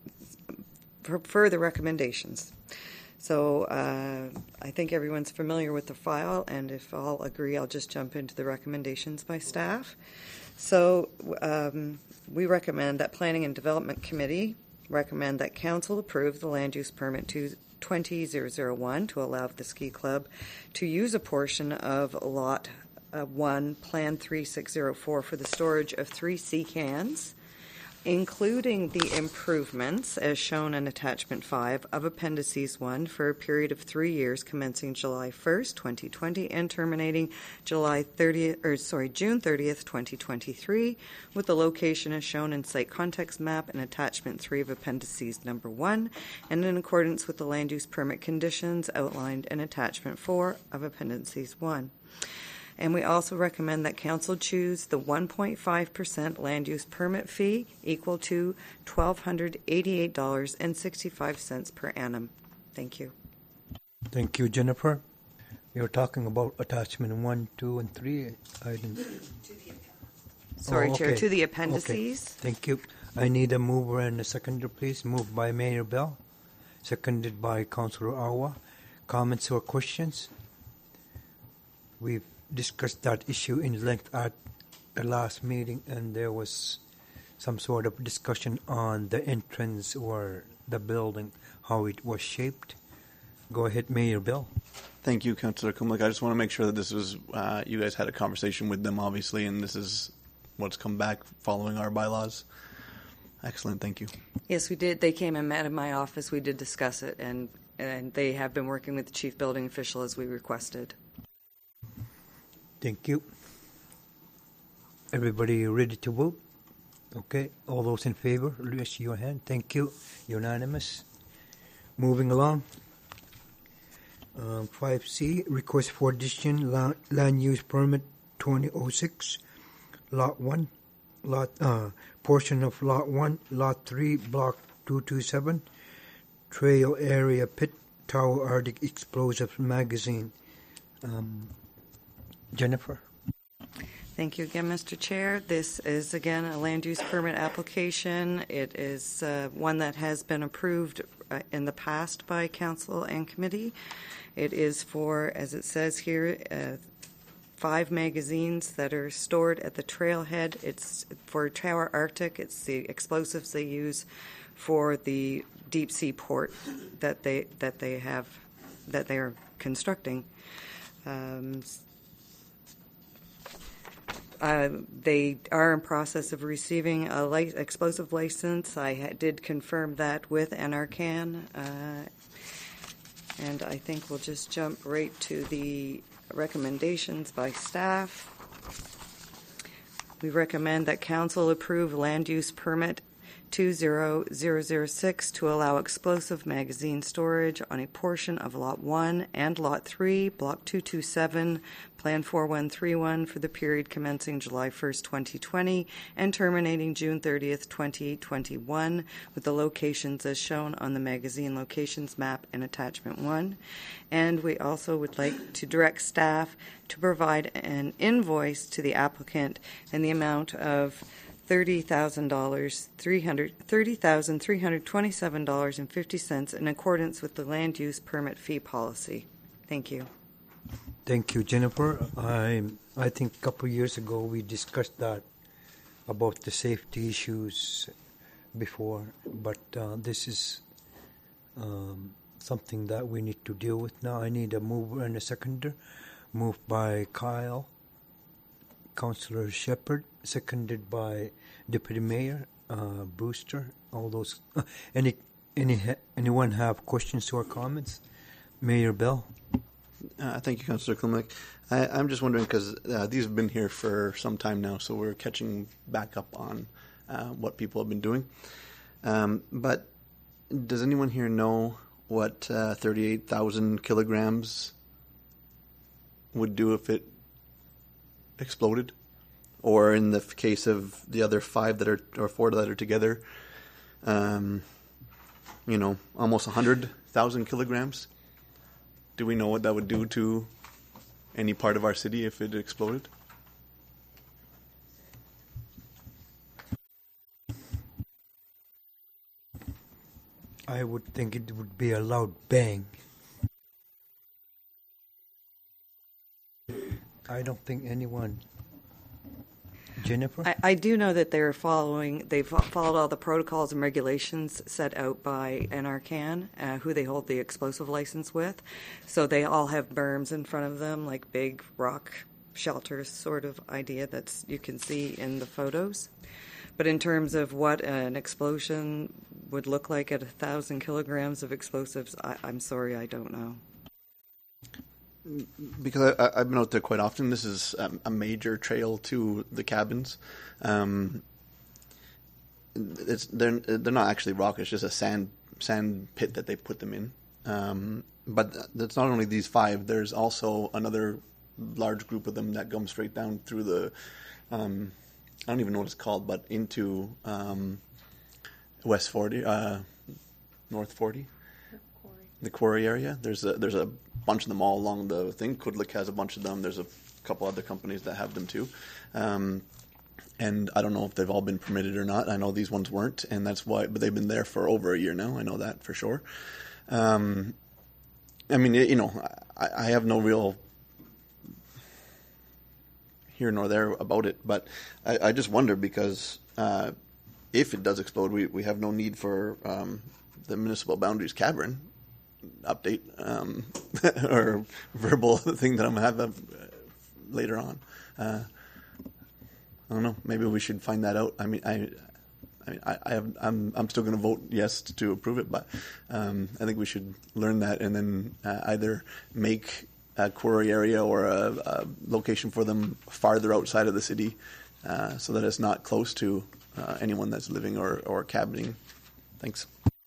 Speaker 8: further recommendations. So uh, I think everyone's familiar with the file, and if all agree, I'll just jump into the recommendations by staff. So um, we recommend that Planning and Development Committee recommend that Council approve the land use permit to twenty thousand one to allow the ski club to use a portion of lot uh, one, Plan three six zero four for the storage of three sea cans, including the improvements as shown in attachment five of appendices one for a period of three years commencing July first, twenty twenty and terminating July thirtieth or sorry, June thirtieth, twenty twenty-three, with the location as shown in site context map and attachment three of appendices number one, and in accordance with the land use permit conditions outlined in attachment four of appendices one. And we also recommend that council choose the one point five percent land use permit fee equal to one thousand two hundred eighty-eight dollars and sixty-five cents per annum. Thank you.
Speaker 1: Thank you, Jennifer. You're talking about attachment one, two, and three. I didn't.
Speaker 8: Sorry,
Speaker 1: Oh,
Speaker 8: Chair,
Speaker 1: okay.
Speaker 8: to the
Speaker 1: Okay.
Speaker 8: appendices.
Speaker 1: Thank you. I need a mover and a seconder, please. Moved by Mayor Bell, seconded by Councilor Awa. Comments or questions? We've discussed that issue in length at the last meeting, and there was some sort of discussion on the entrance or the building, how it was shaped. Go ahead, Mayor Bell.
Speaker 3: Thank you, Councillor Kumlik. I just want to make sure that this was, uh, you guys had a conversation with them, obviously, and this is what's come back following our bylaws. Excellent, thank you.
Speaker 8: Yes, we did. They came and met in my office. We did discuss it, and, and they have been working with the chief building official as we requested.
Speaker 1: Thank you. Everybody ready to vote? Okay, all those in favor, raise your hand. Thank you. Unanimous. Moving along. Um, five C, request for addition la- land use permit twenty oh six, lot one, lot uh, portion of lot one, lot three, block two two seven, trail area pit, Tower Arctic Explosives Magazine. Um, Jennifer.
Speaker 8: Thank you again, Mister Chair. This is, again, a land use permit application. It is uh, one that has been approved uh, in the past by council and committee. It is for, as it says here, uh, five magazines that are stored at the trailhead. It's for Tower Arctic. It's the explosives they use for the deep sea port that they that they have that they are constructing. Um, Uh, they are in process of receiving a li- explosive license. I ha- did confirm that with NRCan, uh, and I think we'll just jump right to the recommendations by staff. We recommend that council approve land use permit two zero zero zero six to allow explosive magazine storage on a portion of Lot one and Lot three, Block two two seven, Plan four one three one for the period commencing July first, twenty twenty and terminating June thirtieth, twenty twenty-one, with the locations as shown on the magazine locations map in attachment one. And we also would like to direct staff to provide an invoice to the applicant in the amount of thirty thousand dollars, thirty thousand three hundred twenty-seven dollars and fifty cents in accordance with the land use permit fee policy. Thank you.
Speaker 1: Thank you, Jennifer. I I think a couple of years ago we discussed that about the safety issues before, but uh, this is um, something that we need to deal with now. I need a mover and a seconder. Moved by Kyle, Councillor Shepherd, seconded by Deputy Mayor uh, Brewster. All those. Uh, any any anyone have questions or comments? Mayor Bell.
Speaker 3: Uh, thank you, Councillor Kumlik. I, I'm just wondering, because uh, these have been here for some time now, so we're catching back up on uh, what people have been doing. Um, but does anyone here know what uh, thirty-eight thousand kilograms would do if it exploded? Or in the f- case of the other five that are, or four that are together, um, you know, almost one hundred thousand kilograms? Do we know what that would do to any part of our city if it exploded?
Speaker 1: I would think it would be a loud bang. I don't think anyone. Jennifer?
Speaker 8: I, I do know that they're following, they've followed all the protocols and regulations set out by NRCan, uh, who they hold the explosive license with. So they all have berms in front of them, like big rock shelter sort of idea that's you can see in the photos. But in terms of what an explosion would look like at a thousand kilograms of explosives, I, I'm sorry, I don't know.
Speaker 3: Because I, I've been out there quite often. This is um, a major trail to the cabins. Um, it's they're they're not actually rock. It's just a sand sand pit that they put them in. Um, but it's not only these five. There's also another large group of them that come straight down through the. Um, I don't even know what it's called, but into um, West forty, uh, North forty, the quarry. the quarry area. There's a there's a bunch of them all along the thing. Kudlik has a bunch of them. There's a couple other companies that have them too. Um, and I don't know if they've all been permitted or not. I know these ones weren't, and that's why. But they've been there for over a year now. I know that for sure. Um, I mean, you know, I, I have no real here nor there about it, but I, I just wonder because uh, if it does explode, we, we have no need for um, the municipal boundaries cavern update um, or verbal thing that I'm gonna have uh, later on. Uh, I don't know. Maybe we should find that out. I mean, I, I mean, I, I have, I'm, I'm still going to vote yes to approve it, but um, I think we should learn that and then uh, either make a quarry area or a, a location for them farther outside of the city, uh, so that it's not close to uh, anyone that's living or, or cabining. Thanks.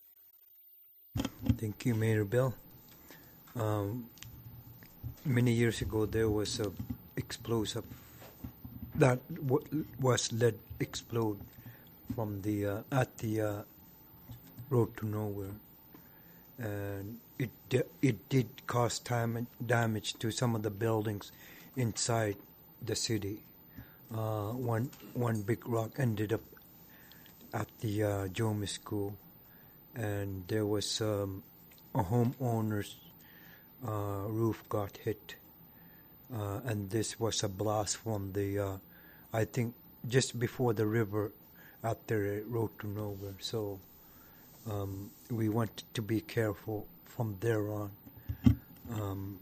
Speaker 1: Thank you, Mayor Bill. Um, many years ago, there was a explosive that w- was let explode from the uh, at the uh, road to nowhere, and it di- it did cause time damage to some of the buildings inside the city. Uh, one one big rock ended up at the uh, Jomie School, and there was um, a homeowner's uh, roof got hit, uh, and this was a blast from the, uh, I think, just before the river at the road to nowhere. So um, we want to be careful from there on. Um,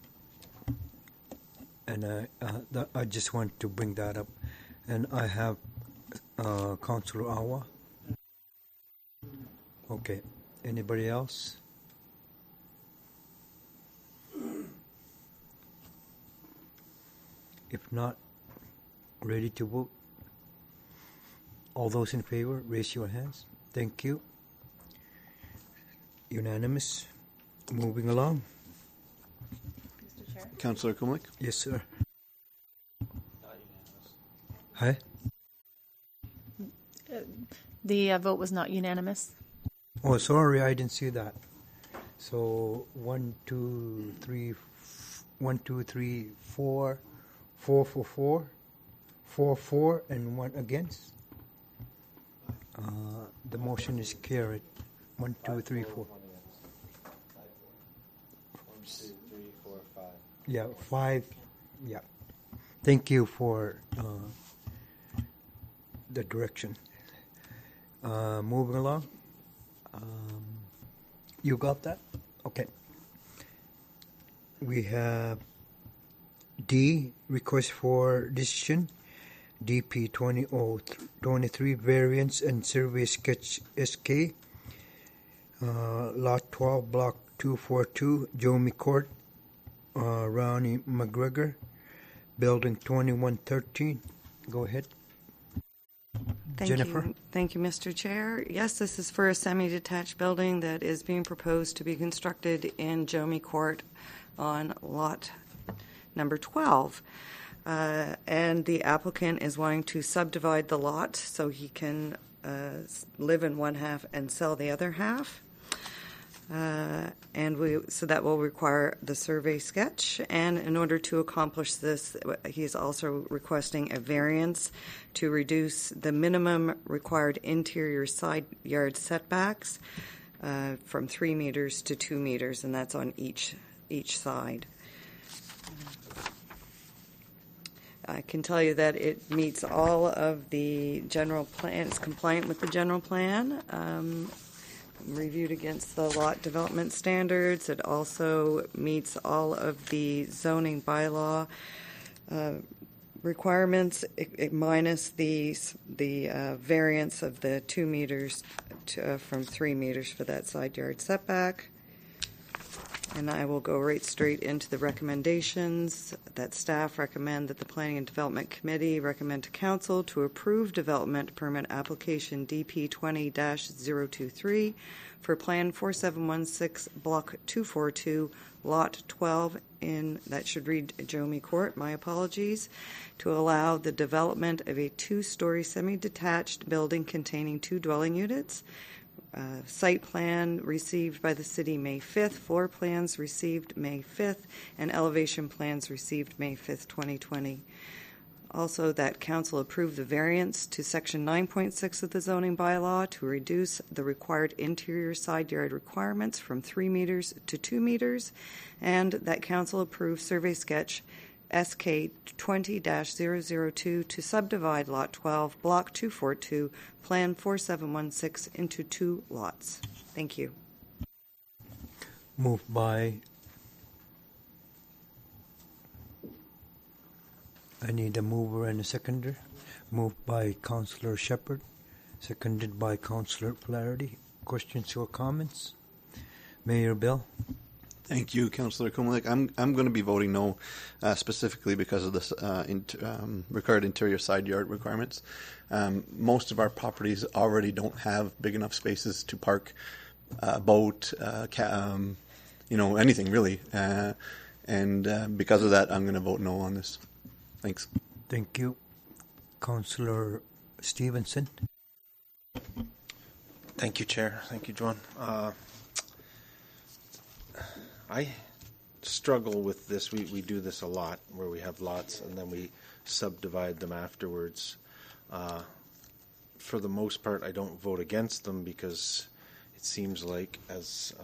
Speaker 1: and I, uh, th- I just want to bring that up. And I have uh, Councillor Awa. Okay. Anybody else? If not, ready to vote? All those in favor, raise your hands. Thank you. Unanimous. Moving along.
Speaker 4: Mister Chair?
Speaker 3: Councillor Kumlik?
Speaker 1: Yes, sir. Hi?
Speaker 4: The uh, vote was not unanimous.
Speaker 1: Oh, sorry, I didn't see that. So one, two, three, f- one, two, three, four, four for four, four, four, and one against. Uh, the motion is carried. One, two, three, four.
Speaker 9: One, two, three, four, five.
Speaker 1: Yeah, five. Yeah. Thank you for uh, the direction. Uh, moving along. Um, you got that? Okay. We have D, request for decision. D P twenty oh twenty-three variance and survey sketch S K. Uh, lot twelve, block two forty-two, Jomie Court, uh, Ronnie McGregor, building twenty-one thirteen. Go ahead.
Speaker 8: Thank
Speaker 1: Jennifer?
Speaker 8: you. Thank you, Mister Chair. Yes, this is for a semi-detached building that is being proposed to be constructed in Jomie Court on lot number twelve. Uh, and the applicant is wanting to subdivide the lot so he can uh, live in one half and sell the other half. Uh, and we so that will require the survey sketch. And in order to accomplish this, he's also requesting a variance to reduce the minimum required interior side yard setbacks uh, from three meters to two meters, and that's on each each side. I can tell you that it meets all of the general plan. It's compliant with the general plan. Um, reviewed against the lot development standards. It also meets all of the zoning bylaw uh, requirements i- i- minus the s- the uh, variance of the two meters to, uh, from three meters for that side yard setback. And I will go right straight into the recommendations that staff recommend that the Planning and Development Committee recommend to Council to approve development permit application D P twenty dash zero two three for Plan four seven one six Block two forty-two, Lot twelve in, that should read Jomie Court, my apologies, to allow the development of a two-story semi-detached building containing two dwelling units. Uh, site plan received by the city May fifth, floor plans received May fifth, and elevation plans received May fifth, twenty twenty. Also, that council approve the variance to section nine point six of the zoning bylaw to reduce the required interior side yard requirements from three meters to two meters, and that council approve survey sketch S K twenty dash zero zero two to subdivide Lot twelve, Block two forty-two, Plan four seven one six into two lots. Thank you.
Speaker 1: Moved by, I need a mover and a seconder. Moved by Councillor Shepherd, seconded by Councillor Flaherty. Questions or comments? Mayor Bell?
Speaker 3: Thank you, Councillor Kumalik. I'm I'm going to be voting no, uh, specifically because of this uh, inter, um, required interior side yard requirements. Um, most of our properties already don't have big enough spaces to park a boat, uh, ca- um, you know, anything really. Uh, and uh, because of that, I'm going to vote no on this. Thanks.
Speaker 1: Thank you. Councillor Stevenson?
Speaker 9: Thank you, Chair. Thank you, John. Uh, I struggle with this. We, we do this a lot, where we have lots and then we subdivide them afterwards. Uh, for the most part, I don't vote against them because it seems like, as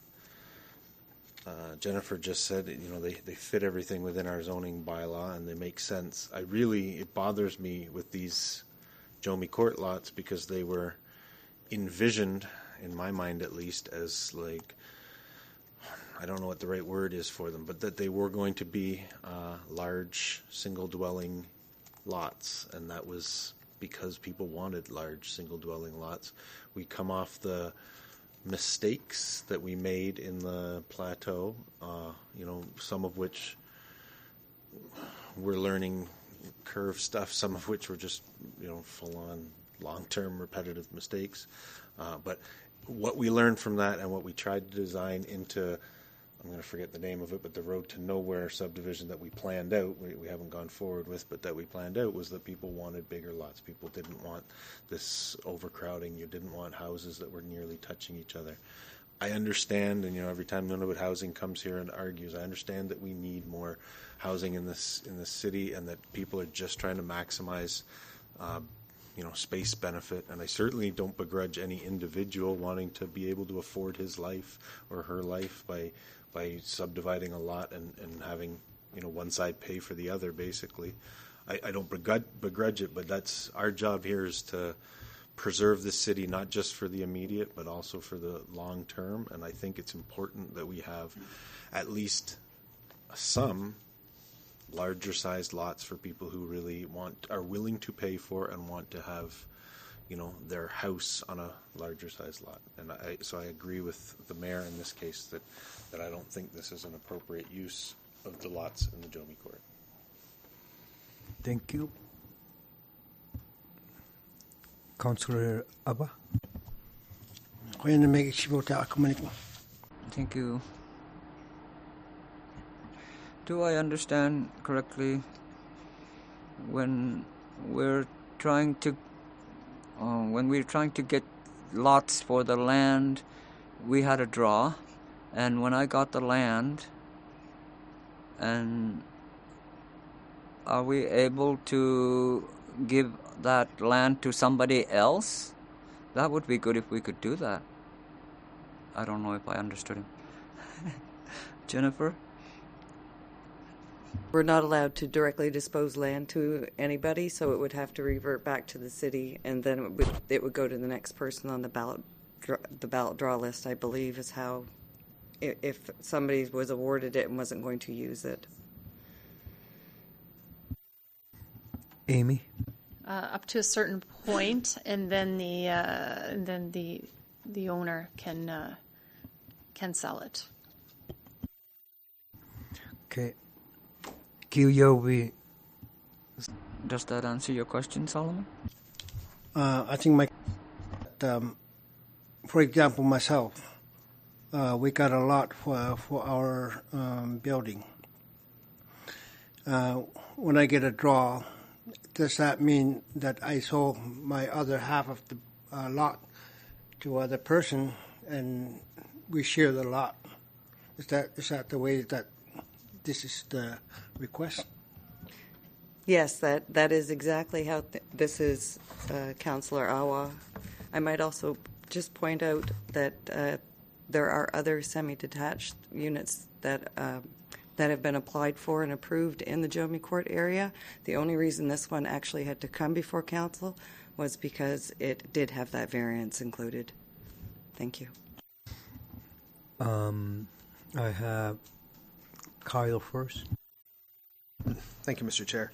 Speaker 9: uh, uh, Jennifer just said, you know, they, they fit everything within our zoning bylaw and they make sense. I really, it bothers me with these Jomie Court lots because they were envisioned, in my mind at least, as like, I don't know what the right word is for them, but that they were going to be uh, large single-dwelling lots, and that was because people wanted large single-dwelling lots. We come off the mistakes that we made in the plateau, uh, you know, some of which we're learning curve stuff, some of which were just, you know, full-on long-term repetitive mistakes. Uh, but what we learned from that and what we tried to design into, I'm going to forget the name of it, but the Road to Nowhere subdivision that we planned out, we, we haven't gone forward with, but that we planned out, was that people wanted bigger lots. People didn't want this overcrowding. You didn't want houses that were nearly touching each other. I understand, and you know, every time Nunavut Housing comes here and argues, I understand that we need more housing in this in this city, and that people are just trying to maximize uh, you know, space benefit, and I certainly don't begrudge any individual wanting to be able to afford his life or her life by by subdividing a lot and, and having, you know, one side pay for the other, basically. I, I don't begrudge, begrudge it, but that's our job here, is to preserve the city, not just for the immediate, but also for the long term, and I think it's important that we have at least some larger sized lots for people who really want, are willing to pay for and want to have, you know, their house on a larger sized lot. And I, so I agree with the mayor in this case that, that I don't think this is an appropriate use of the lots in the Jomie Court.
Speaker 1: Thank you. Councillor Abba?
Speaker 5: Thank you. Do I understand correctly, when we're trying to uh, when we're trying to get lots for the land, we had a draw, and when I got the land, and are we able to give that land to somebody else? That would be good if we could do that. I don't know if I understood him. Jennifer?
Speaker 8: We're not allowed to directly dispose land to anybody, so it would have to revert back to the city, and then it would, it would go to the next person on the ballot, the ballot draw list, I believe, is how, if somebody was awarded it and wasn't going to use it.
Speaker 1: Amy?
Speaker 4: Uh, up to a certain point, and then the uh, and then the the owner can uh, can sell it.
Speaker 1: Okay. Kiyo, we...
Speaker 5: Does that answer your question, Solomon?
Speaker 10: Uh, I think my, um, for example, myself, uh, we got a lot for for our um, building. Uh, when I get a draw, does that mean that I sold my other half of the uh, lot to other person, and we share the lot? Is that is that the way that this is the request?
Speaker 8: Yes, that, that is exactly how th- this is, uh, Councillor Awa. I might also just point out that uh, there are other semi-detached units that uh, that have been applied for and approved in the Jomie Court area. The only reason this one actually had to come before council was because it did have that variance included. Thank you.
Speaker 1: Um, I have Kyle first.
Speaker 7: Thank you, Mister Chair.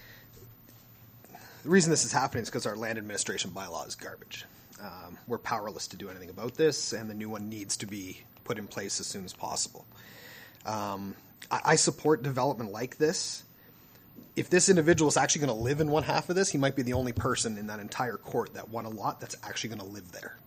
Speaker 7: The reason this is happening is because our land administration bylaw is garbage. Um, we're powerless to do anything about this, and the new one needs to be put in place as soon as possible. Um, I, I support development like this. If this individual is actually going to live in one half of this, he might be the only person in that entire court that won a lot that's actually going to live there.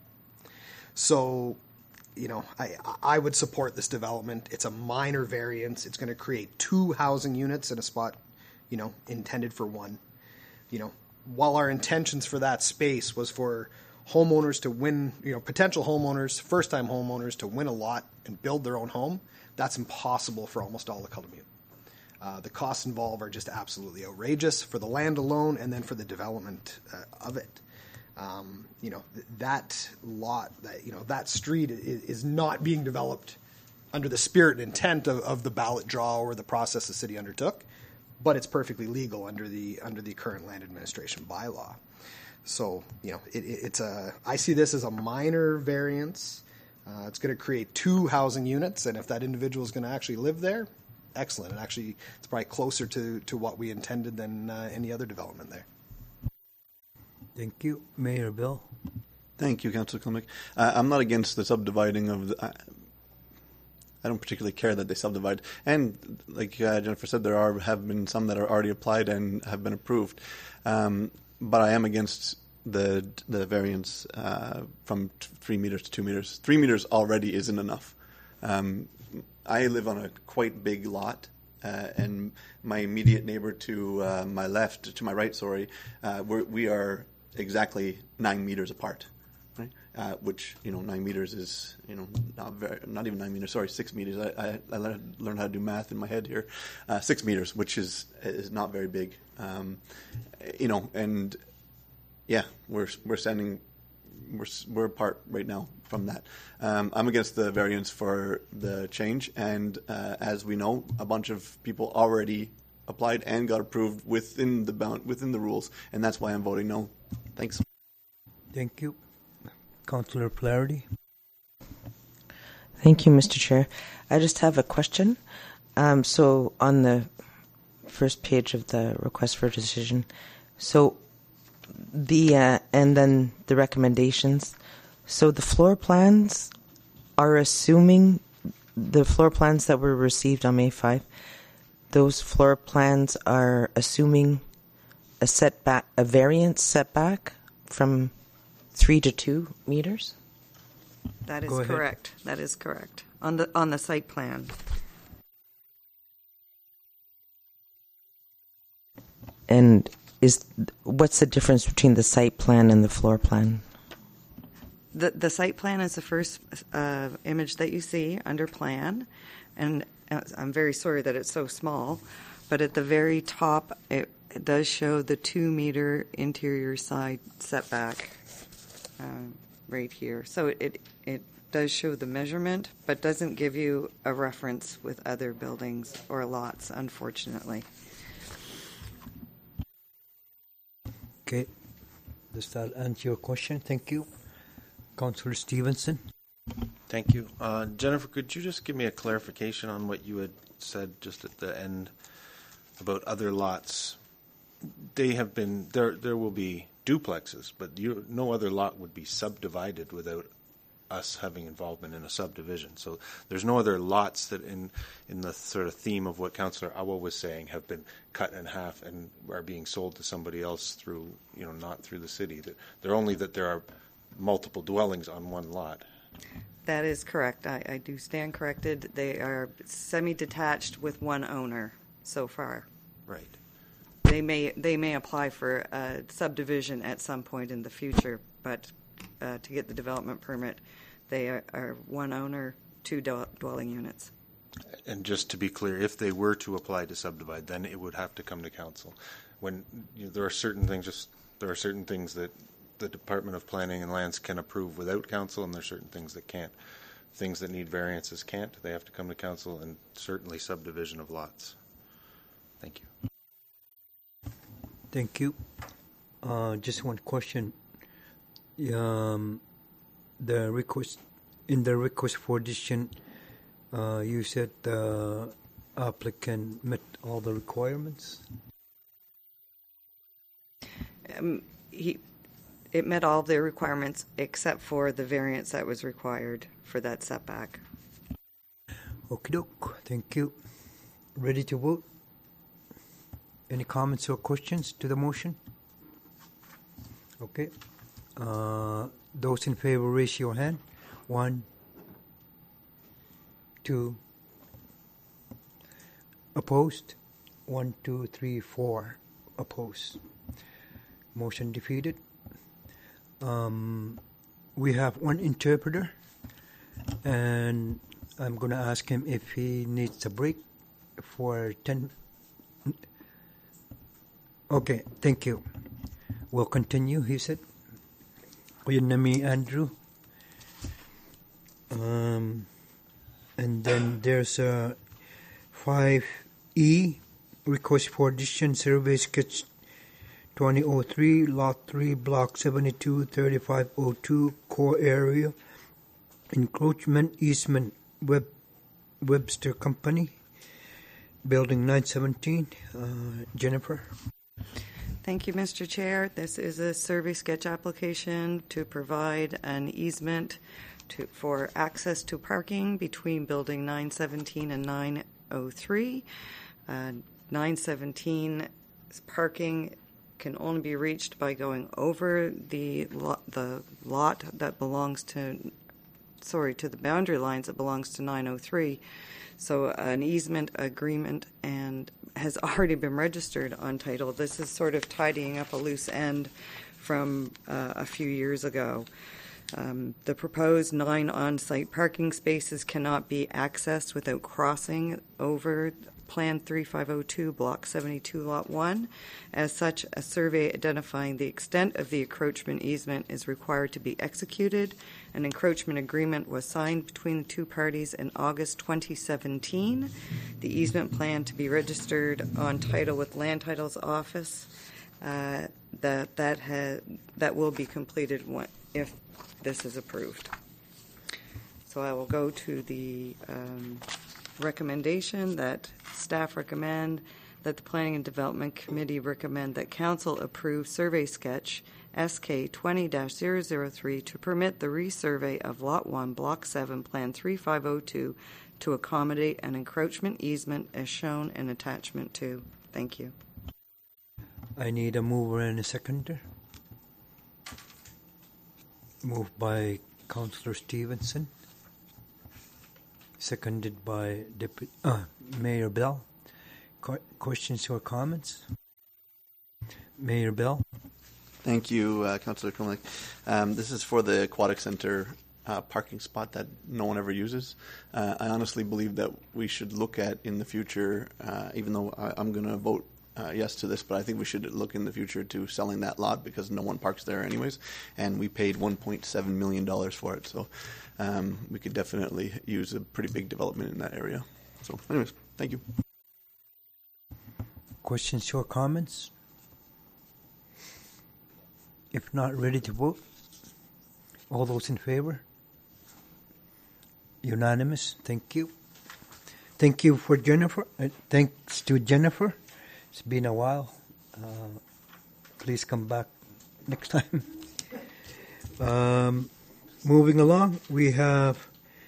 Speaker 7: So, you know, I, I would support this development. It's a minor variance. It's going to create two housing units in a spot, you know, intended for one. You know, while our intentions for that space was for homeowners to win, you know, potential homeowners, first-time homeowners to win a lot and build their own home, that's impossible for almost all the Commune. Uh, the costs involved are just absolutely outrageous for the land alone and then for the development uh, of it. Um, you know, th- that lot, that you know, that street is, is not being developed under the spirit and intent of, of the ballot draw or the process the city undertook, but it's perfectly legal under the under the current land administration bylaw. So, you know, it, it, it's a. I see this as a minor variance. Uh, it's going to create two housing units, and if that individual is going to actually live there, excellent. And actually, it's probably closer to, to what we intended than uh, any other development there.
Speaker 1: Thank you. Mayor Bill.
Speaker 3: Thank you, Councillor Klimek. Uh, I'm not against the subdividing of the... Uh, I don't particularly care that they subdivide. And like uh, Jennifer said, there are have been some that are already applied and have been approved. Um, but I am against the the variance uh, from t- three meters to two meters. Three meters already isn't enough. Um, I live on a quite big lot, uh, and my immediate neighbor to uh, my left, to my right, sorry, uh, we're, we are exactly nine meters apart. Right? Uh, which, you know, nine meters is, you know, not very, not even nine meters, sorry, six meters. I, I, I learned how to do math in my head here. Uh, six meters, which is is not very big. Um, you know, and yeah, we're we're sending, we're we're apart right now from that. Um, I'm against the variance for the change, and uh, as we know, a bunch of people already applied and got approved within the bound within the rules, and that's why I'm voting no. Thanks.
Speaker 1: Thank you. Councillor Flaherty.
Speaker 2: Thank you, Mister Chair. I just have a question. Um, so on the first page of the request for decision, so the uh, and then the recommendations. So the floor plans are assuming the floor plans that were received on May fifth. Those floor plans are assuming a setback, a variance setback from three to two meters.
Speaker 8: That is
Speaker 1: Go ahead.
Speaker 8: correct. That is correct. On the on the site plan.
Speaker 2: And is what's the difference between the site plan and the floor plan?
Speaker 8: The the site plan is the first uh, image that you see under plan, and I'm very sorry that it's so small, but at the very top it, it does show the two meter interior side setback uh, right here. So it it does show the measurement, but doesn't give you a reference with other buildings or lots, unfortunately.
Speaker 1: Okay. Does that answer your question? Thank you. Councillor Stevenson.
Speaker 9: Thank you. Uh, Jennifer, could you just give me a clarification on what you had said just at the end about other lots they have been there. There will be duplexes, but you, no other lot would be subdivided without us having involvement in a subdivision. So there's no other lots that, in in the sort of theme of what Councillor Awa was saying, have been cut in half and are being sold to somebody else through, you know, not through the city. They're only that there are multiple dwellings on one lot.
Speaker 8: That is correct. I, I do stand corrected. They are semi-detached with one owner so far.
Speaker 9: Right.
Speaker 8: They may they may apply for a subdivision at some point in the future, but uh, to get the development permit, they are, are one owner, two dwelling units.
Speaker 9: And just to be clear, if they were to apply to subdivide, then it would have to come to council. When you know, there are certain things, just there are certain things that the Department of Planning and Lands can approve without council, and there are certain things that can't. Things that need variances can't. They have to come to council, and certainly subdivision of lots. Thank you.
Speaker 1: Thank you. Uh, just one question. Um, the request in the request for decision, uh, you said the applicant met all the requirements.
Speaker 8: Um, he, it met all the requirements except for the variance that was required for that setback.
Speaker 1: Okie doke. Thank you. Ready to vote? Any comments or questions to the motion? Okay. Uh, those in favor, raise your hand. One, two. Opposed? One, two, three, four. Opposed. Motion defeated. Um, we have one interpreter, and I'm going to ask him if he needs a break for ten. Okay, thank you. We'll continue, he said. Oyinami Andrew. Um, and then there's a five E, request for decision, survey sketch twenty oh three, lot three, block seventy-two, thirty-five oh two, core area, encroachment easement, Web, Webster Company, building nine seventeen. Uh, Jennifer.
Speaker 8: Thank you, Mister Chair. This is a survey sketch application to provide an easement to, for access to parking between building nine seventeen and nine oh three. Uh, nine seventeen parking can only be reached by going over the lot, the lot that belongs to, sorry, to the boundary lines that belongs to nine oh three. So an easement agreement and has already been registered on title. This is sort of tidying up a loose end from uh, a few years ago. Um, the proposed nine on-site parking spaces cannot be accessed without crossing over Plan thirty-five oh two, Block seventy-two, Lot one. As such, a survey identifying the extent of the encroachment easement is required to be executed. An encroachment agreement was signed between the two parties in August twenty seventeen. The easement plan to be registered on title with Land Titles Office. Uh, that that ha- that will be completed when, if this is approved. So I will go to the um, recommendation that staff recommend that the Planning and Development Committee recommend that Council approve survey sketch S K twenty dash zero zero three to permit the resurvey of Lot one, Block seven, Plan thirty-five oh two to accommodate an encroachment easement as shown in Attachment two. Thank you.
Speaker 1: I need a mover and a seconder. Moved by Councillor Stevenson. Seconded by Deputy uh, Mayor Bell. Co- questions or comments? Mayor Bell.
Speaker 3: Thank you, uh, Councillor Kumlik. Um, this is for the Aquatic Center uh, parking spot that no one ever uses. Uh, I honestly believe that we should look at in the future, uh, even though I, I'm going to vote uh, yes to this, but I think we should look in the future to selling that lot because no one parks there anyways, and we paid one point seven million dollars for it. So um, we could definitely use a pretty big development in that area. So anyways, thank you.
Speaker 1: Questions or comments? If not, ready to vote? All those in favor? Unanimous. Thank you. Thank you for Jennifer. Uh, thanks to Jennifer. It's been a while. Uh, Uh, please come back next time. um, moving along, we have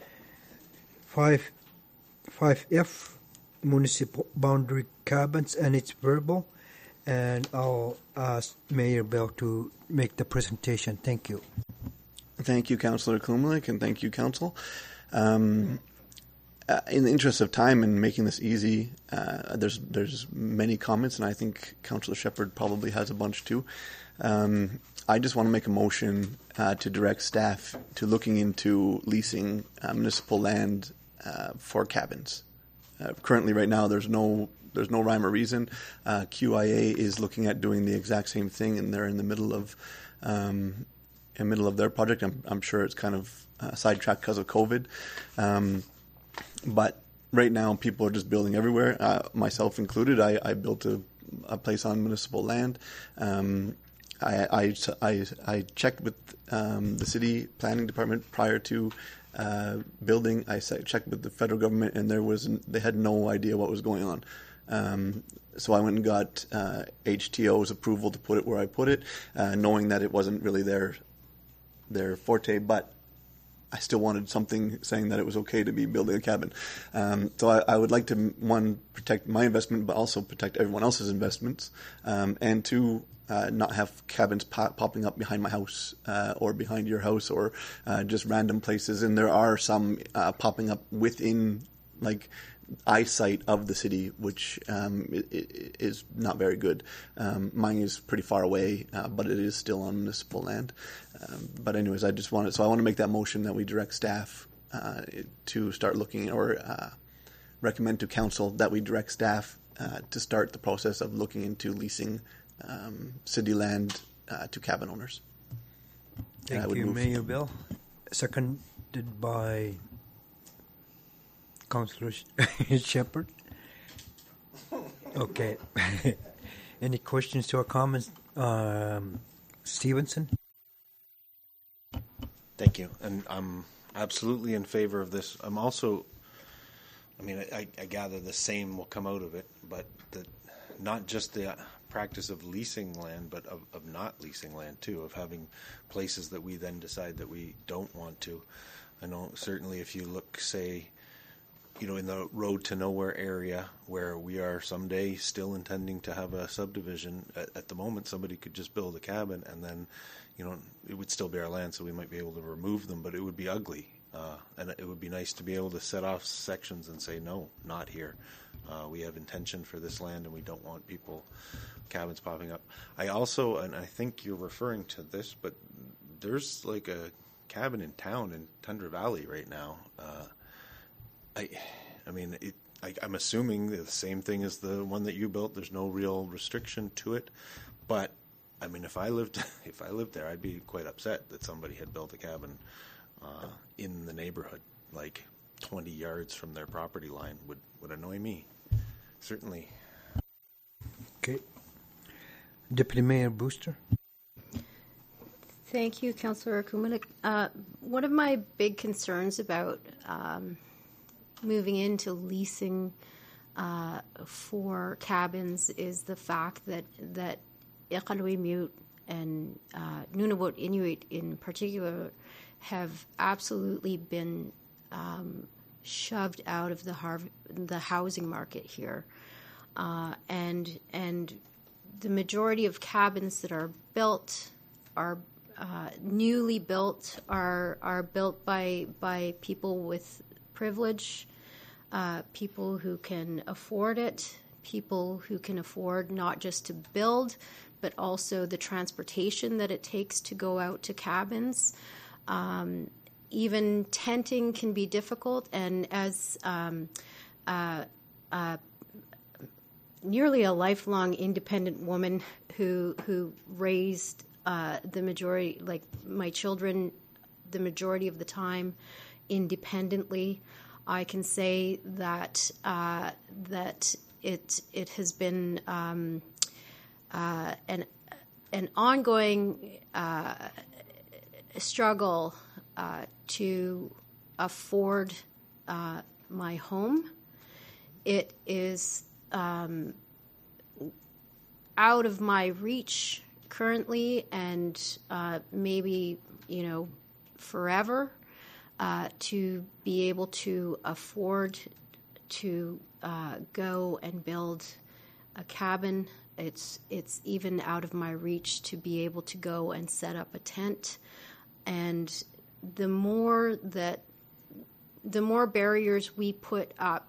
Speaker 1: five, five F, municipal boundary cabins, and it's verbal. And I'll ask Mayor Bell to make the presentation. Thank you.
Speaker 3: Thank you, Councillor Kumalik, and thank you, Council. Um, uh, in the interest of time and making this easy, uh, there's there's many comments, and I think Councillor Shepherd probably has a bunch too. Um, I just want to make a motion uh, to direct staff to looking into leasing uh, municipal land uh, for cabins. Uh, currently, right now, there's no there's no rhyme or reason. Uh, Q I A is looking at doing the exact same thing, and they're in the middle of um, in the middle of their project. I'm, I'm sure it's kind of uh, sidetracked because of COVID, um, but right now people are just building everywhere, uh, myself included. I, I built a, a place on municipal land. Um, I, I, I, I checked with um, the city planning department prior to uh, building. I checked with the federal government, and there was they had no idea what was going on. Um, so I went and got uh, H T O's approval to put it where I put it, uh, knowing that it wasn't really their their forte, but I still wanted something saying that it was okay to be building a cabin. Um, so I, I would like to, one, protect my investment, but also protect everyone else's investments, um, and two, uh, not have cabins pop, popping up behind my house uh, or behind your house or uh, just random places. And there are some uh, popping up within, like, eyesight of the city, which um, it, it is not very good. Um, mine is pretty far away, uh, but it is still on municipal land. Um, but anyways, I just wanted, so I want to make that motion that we direct staff uh, to start looking, or uh, recommend to council that we direct staff uh, to start the process of looking into leasing um, city land uh, to cabin owners.
Speaker 1: Thank you, Mayor Bill. Seconded by Councillor Shepherd. Okay. Any questions or comments? Um, Stevenson?
Speaker 9: Thank you. And I'm absolutely in favor of this. I'm also, I mean, I, I gather the same will come out of it, but the, not just the practice of leasing land, but of, of not leasing land too, of having places that we then decide that we don't want to. I know certainly if you look, say, you know, in the Road to Nowhere area where we are someday still intending to have a subdivision, at, at the moment somebody could just build a cabin and then, you know, it would still be our land, so we might be able to remove them, but it would be ugly. Uh, and it would be nice to be able to set off sections and say, no, not here. Uh, we have intention for this land and we don't want people, cabins popping up. I also, and I think you're referring to this, but there's like a cabin in town in Tundra Valley right now. Uh, I, I mean, it, I, I'm assuming the same thing as the one that you built. There's no real restriction to it, but I mean, if I lived, if I lived there, I'd be quite upset that somebody had built a cabin uh, in the neighborhood, like twenty yards from their property line. Would would annoy me, certainly.
Speaker 1: Okay, Deputy Mayor Booster.
Speaker 6: Thank you, Councillor Kumalik. Uh, one of my big concerns about um, moving into leasing uh, for cabins is the fact that that Iqaluimut and uh, Nunavut Inuit in particular have absolutely been um, shoved out of the har- the housing market here, uh, and and the majority of cabins that are built are uh, newly built are are built by by people with privilege. Uh, people who can afford it, people who can afford not just to build, but also the transportation that it takes to go out to cabins. Um, even tenting can be difficult, and as um, uh, uh, nearly a lifelong independent woman who who raised uh, the majority, like my children, the majority of the time independently, I can say that uh, that it it has been um, uh, an an ongoing uh, struggle uh, to afford uh, my home. It is um, out of my reach currently, and uh, maybe, you know, forever, uh, to be able to afford to uh, go and build a cabin. It's it's even out of my reach to be able to go and set up a tent. And the more that the more barriers we put up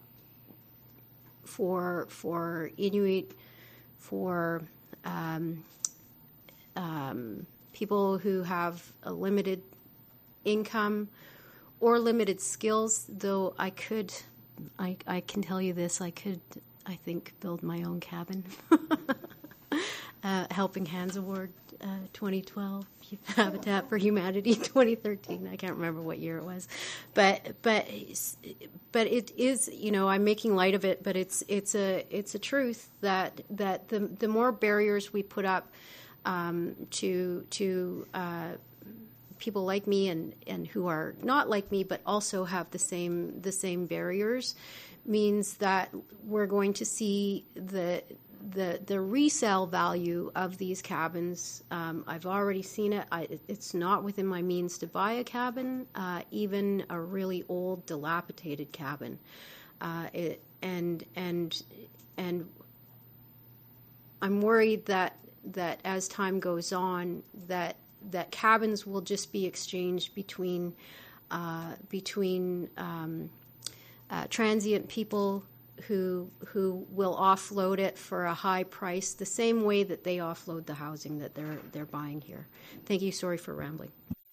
Speaker 6: for for Inuit, for um, um, people who have a limited income or limited skills, though I could, I, I can tell you this, I could, I think, build my own cabin. uh, Helping Hands Award uh, twenty twelve, Habitat for Humanity twenty thirteen. I can't remember what year it was, but but but it is, you know, I'm making light of it, but it's it's a it's a truth that that the the more barriers we put up um, to to uh, people like me and, and who are not like me, but also have the same the same barriers, means that we're going to see the the the resale value of these cabins. Um, I've already seen it. I, it's not within my means to buy a cabin, uh, even a really old, dilapidated cabin. Uh, it, and and and I'm worried that that as time goes on, that that cabins will just be exchanged between uh, between um, uh, transient people who who will offload it for a high price, the same way that they offload the housing that they're they're buying here. Thank you. Sorry for rambling.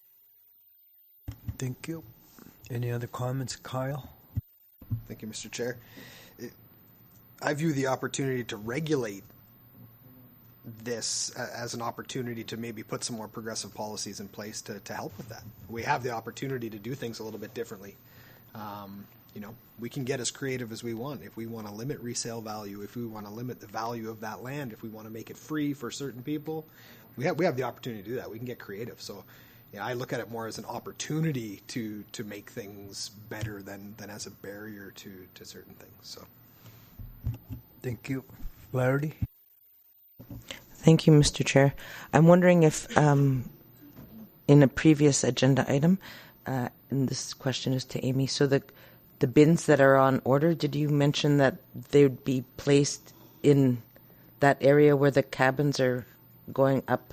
Speaker 1: Thank you. Any other comments, Kyle?
Speaker 7: Thank you, Mister Chair. It, I view the opportunity to regulate this as an opportunity to maybe put some more progressive policies in place to, to help with that. We have the opportunity to do things a little bit differently. Um, you know, we can get as creative as we want. If we want to limit resale value, if we want to limit the value of that land, if we want to make it free for certain people, we have we have the opportunity to do that. We can get creative. So, yeah, I look at it more as an opportunity to to make things better than, than as a barrier to, to certain things. So,
Speaker 1: thank you. Flaherty?
Speaker 2: Thank you, Mister Chair. I'm wondering if, um, in a previous agenda item, uh, and this question is to Amy, so the the bins that are on order, did you mention that they would be placed in that area where the cabins are going up?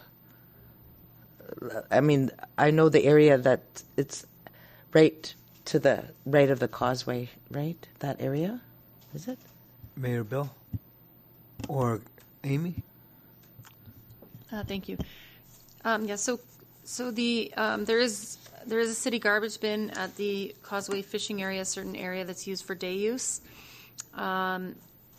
Speaker 2: I mean, I know the area that it's right to the right of the causeway, right? That area, is it?
Speaker 1: Mayor Bill or Amy?
Speaker 4: Uh, thank you. Um, yeah, so so the um, there is there is a city garbage bin at the Causeway fishing area, a certain area that's used for day use. Um,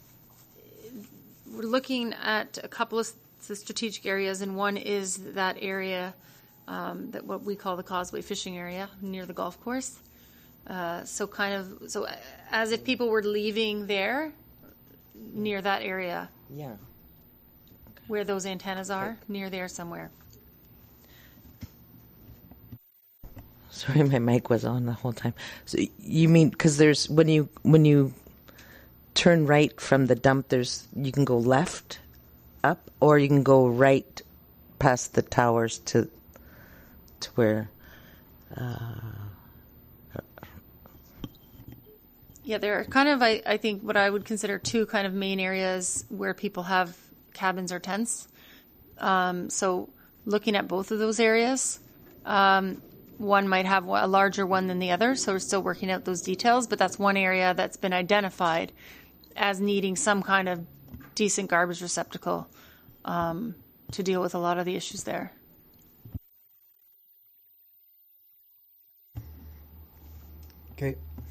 Speaker 4: we're looking at a couple of the strategic areas, and one is that area um, that what we call the Causeway fishing area near the golf course. Uh, so kind of so as if people were leaving there near that area.
Speaker 2: Yeah.
Speaker 4: Where those antennas are, near there somewhere.
Speaker 2: Sorry, my mic was on the whole time. So you mean because there's when you when you turn right from the dump, there's you can go left up, or you can go right past the towers to to where. Uh,
Speaker 4: yeah, there are kind of I, I think what I would consider two kind of main areas where people have cabins or tents. Um, so looking at both of those areas, um, one might have a larger one than the other. So we're still working out those details, but that's one area that's been identified as needing some kind of decent garbage receptacle um, to deal with a lot of the issues there.
Speaker 1: Okay.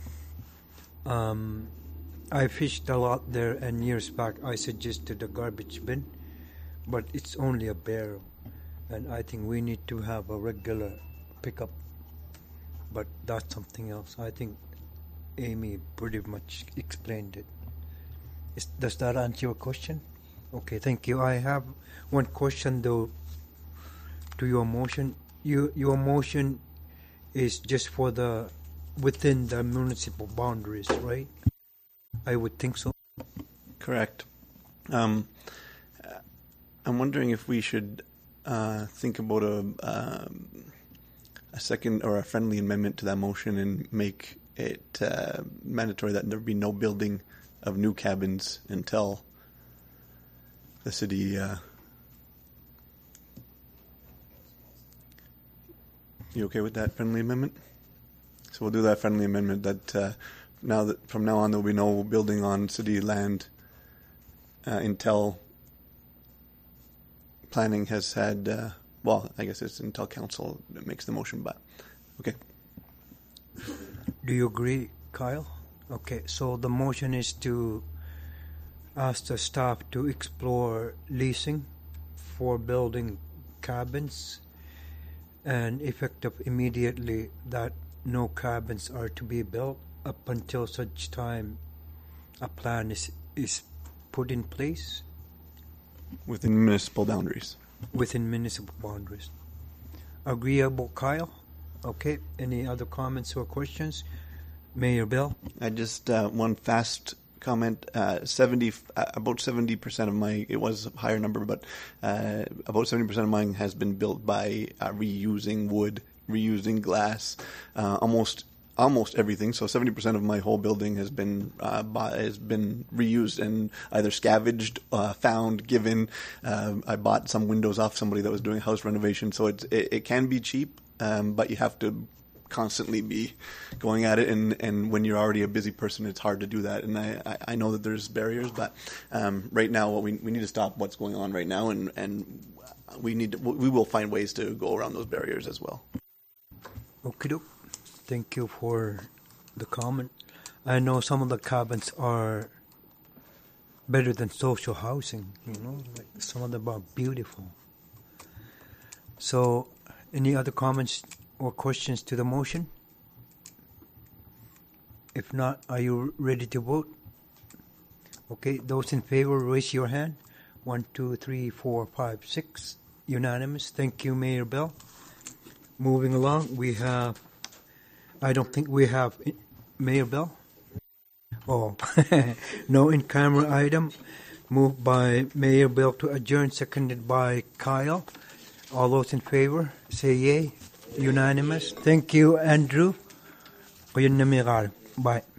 Speaker 1: Um, I fished a lot there, and years back I suggested a garbage bin, but it's only a barrel, and I think we need to have a regular pickup, but that's something else. I think Amy pretty much explained it. Is, does that answer your question? Okay, thank you. I have one question though to your motion. You, your motion is just for the within the municipal boundaries, right? I would think so.
Speaker 3: Correct. Um, I'm wondering if we should uh, think about a um, a second or a friendly amendment to that motion and make it uh, mandatory that there be no building of new cabins until the city. Uh, you okay with that friendly amendment? So we'll do that friendly amendment that uh, now that from now on there will be no building on city land uh, until planning has had. Uh, well, I guess it's until council makes the motion, but okay.
Speaker 1: Do you agree, Kyle? Okay, so the motion is to ask the staff to explore leasing for building cabins and effective immediately that no cabins are to be built up until such time a plan is, is put in place.
Speaker 3: Within municipal boundaries.
Speaker 1: Within municipal boundaries. Agreeable, Kyle? Okay, any other comments or questions? Mayor Bill?
Speaker 3: I just, uh, one fast comment, uh, seventy, uh, about seventy percent of my, it was a higher number, but uh, about seventy percent of mine has been built by uh, reusing wood, reusing glass, uh, almost almost everything. So seventy percent of my whole building has been uh, bought, has been reused and either scavenged, uh, found, given. Uh, I bought some windows off somebody that was doing house renovation, so it's, it, it can be cheap, um, but you have to constantly be going at it, and, and when you're already a busy person, it's hard to do that. And I, I, I know that there's barriers, but um, right now, what we we need to stop what's going on right now, and and we need to, we will find ways to go around those barriers as well.
Speaker 1: Okay, thank you for the comment. I know some of the cabins are better than social housing. You know, like some of them are beautiful. So, any other comments or questions to the motion? If not, are you ready to vote? Okay, those in favor, raise your hand. One, two, three, four, five, six. Unanimous. Thank you, Mayor Bell. Moving along, we have, I don't think we have, Mayor Bell? Oh, no in-camera item. Moved by Mayor Bell to adjourn, seconded by Kyle. All those in favor, say yay. Unanimous. Thank you, Andrew. Bye.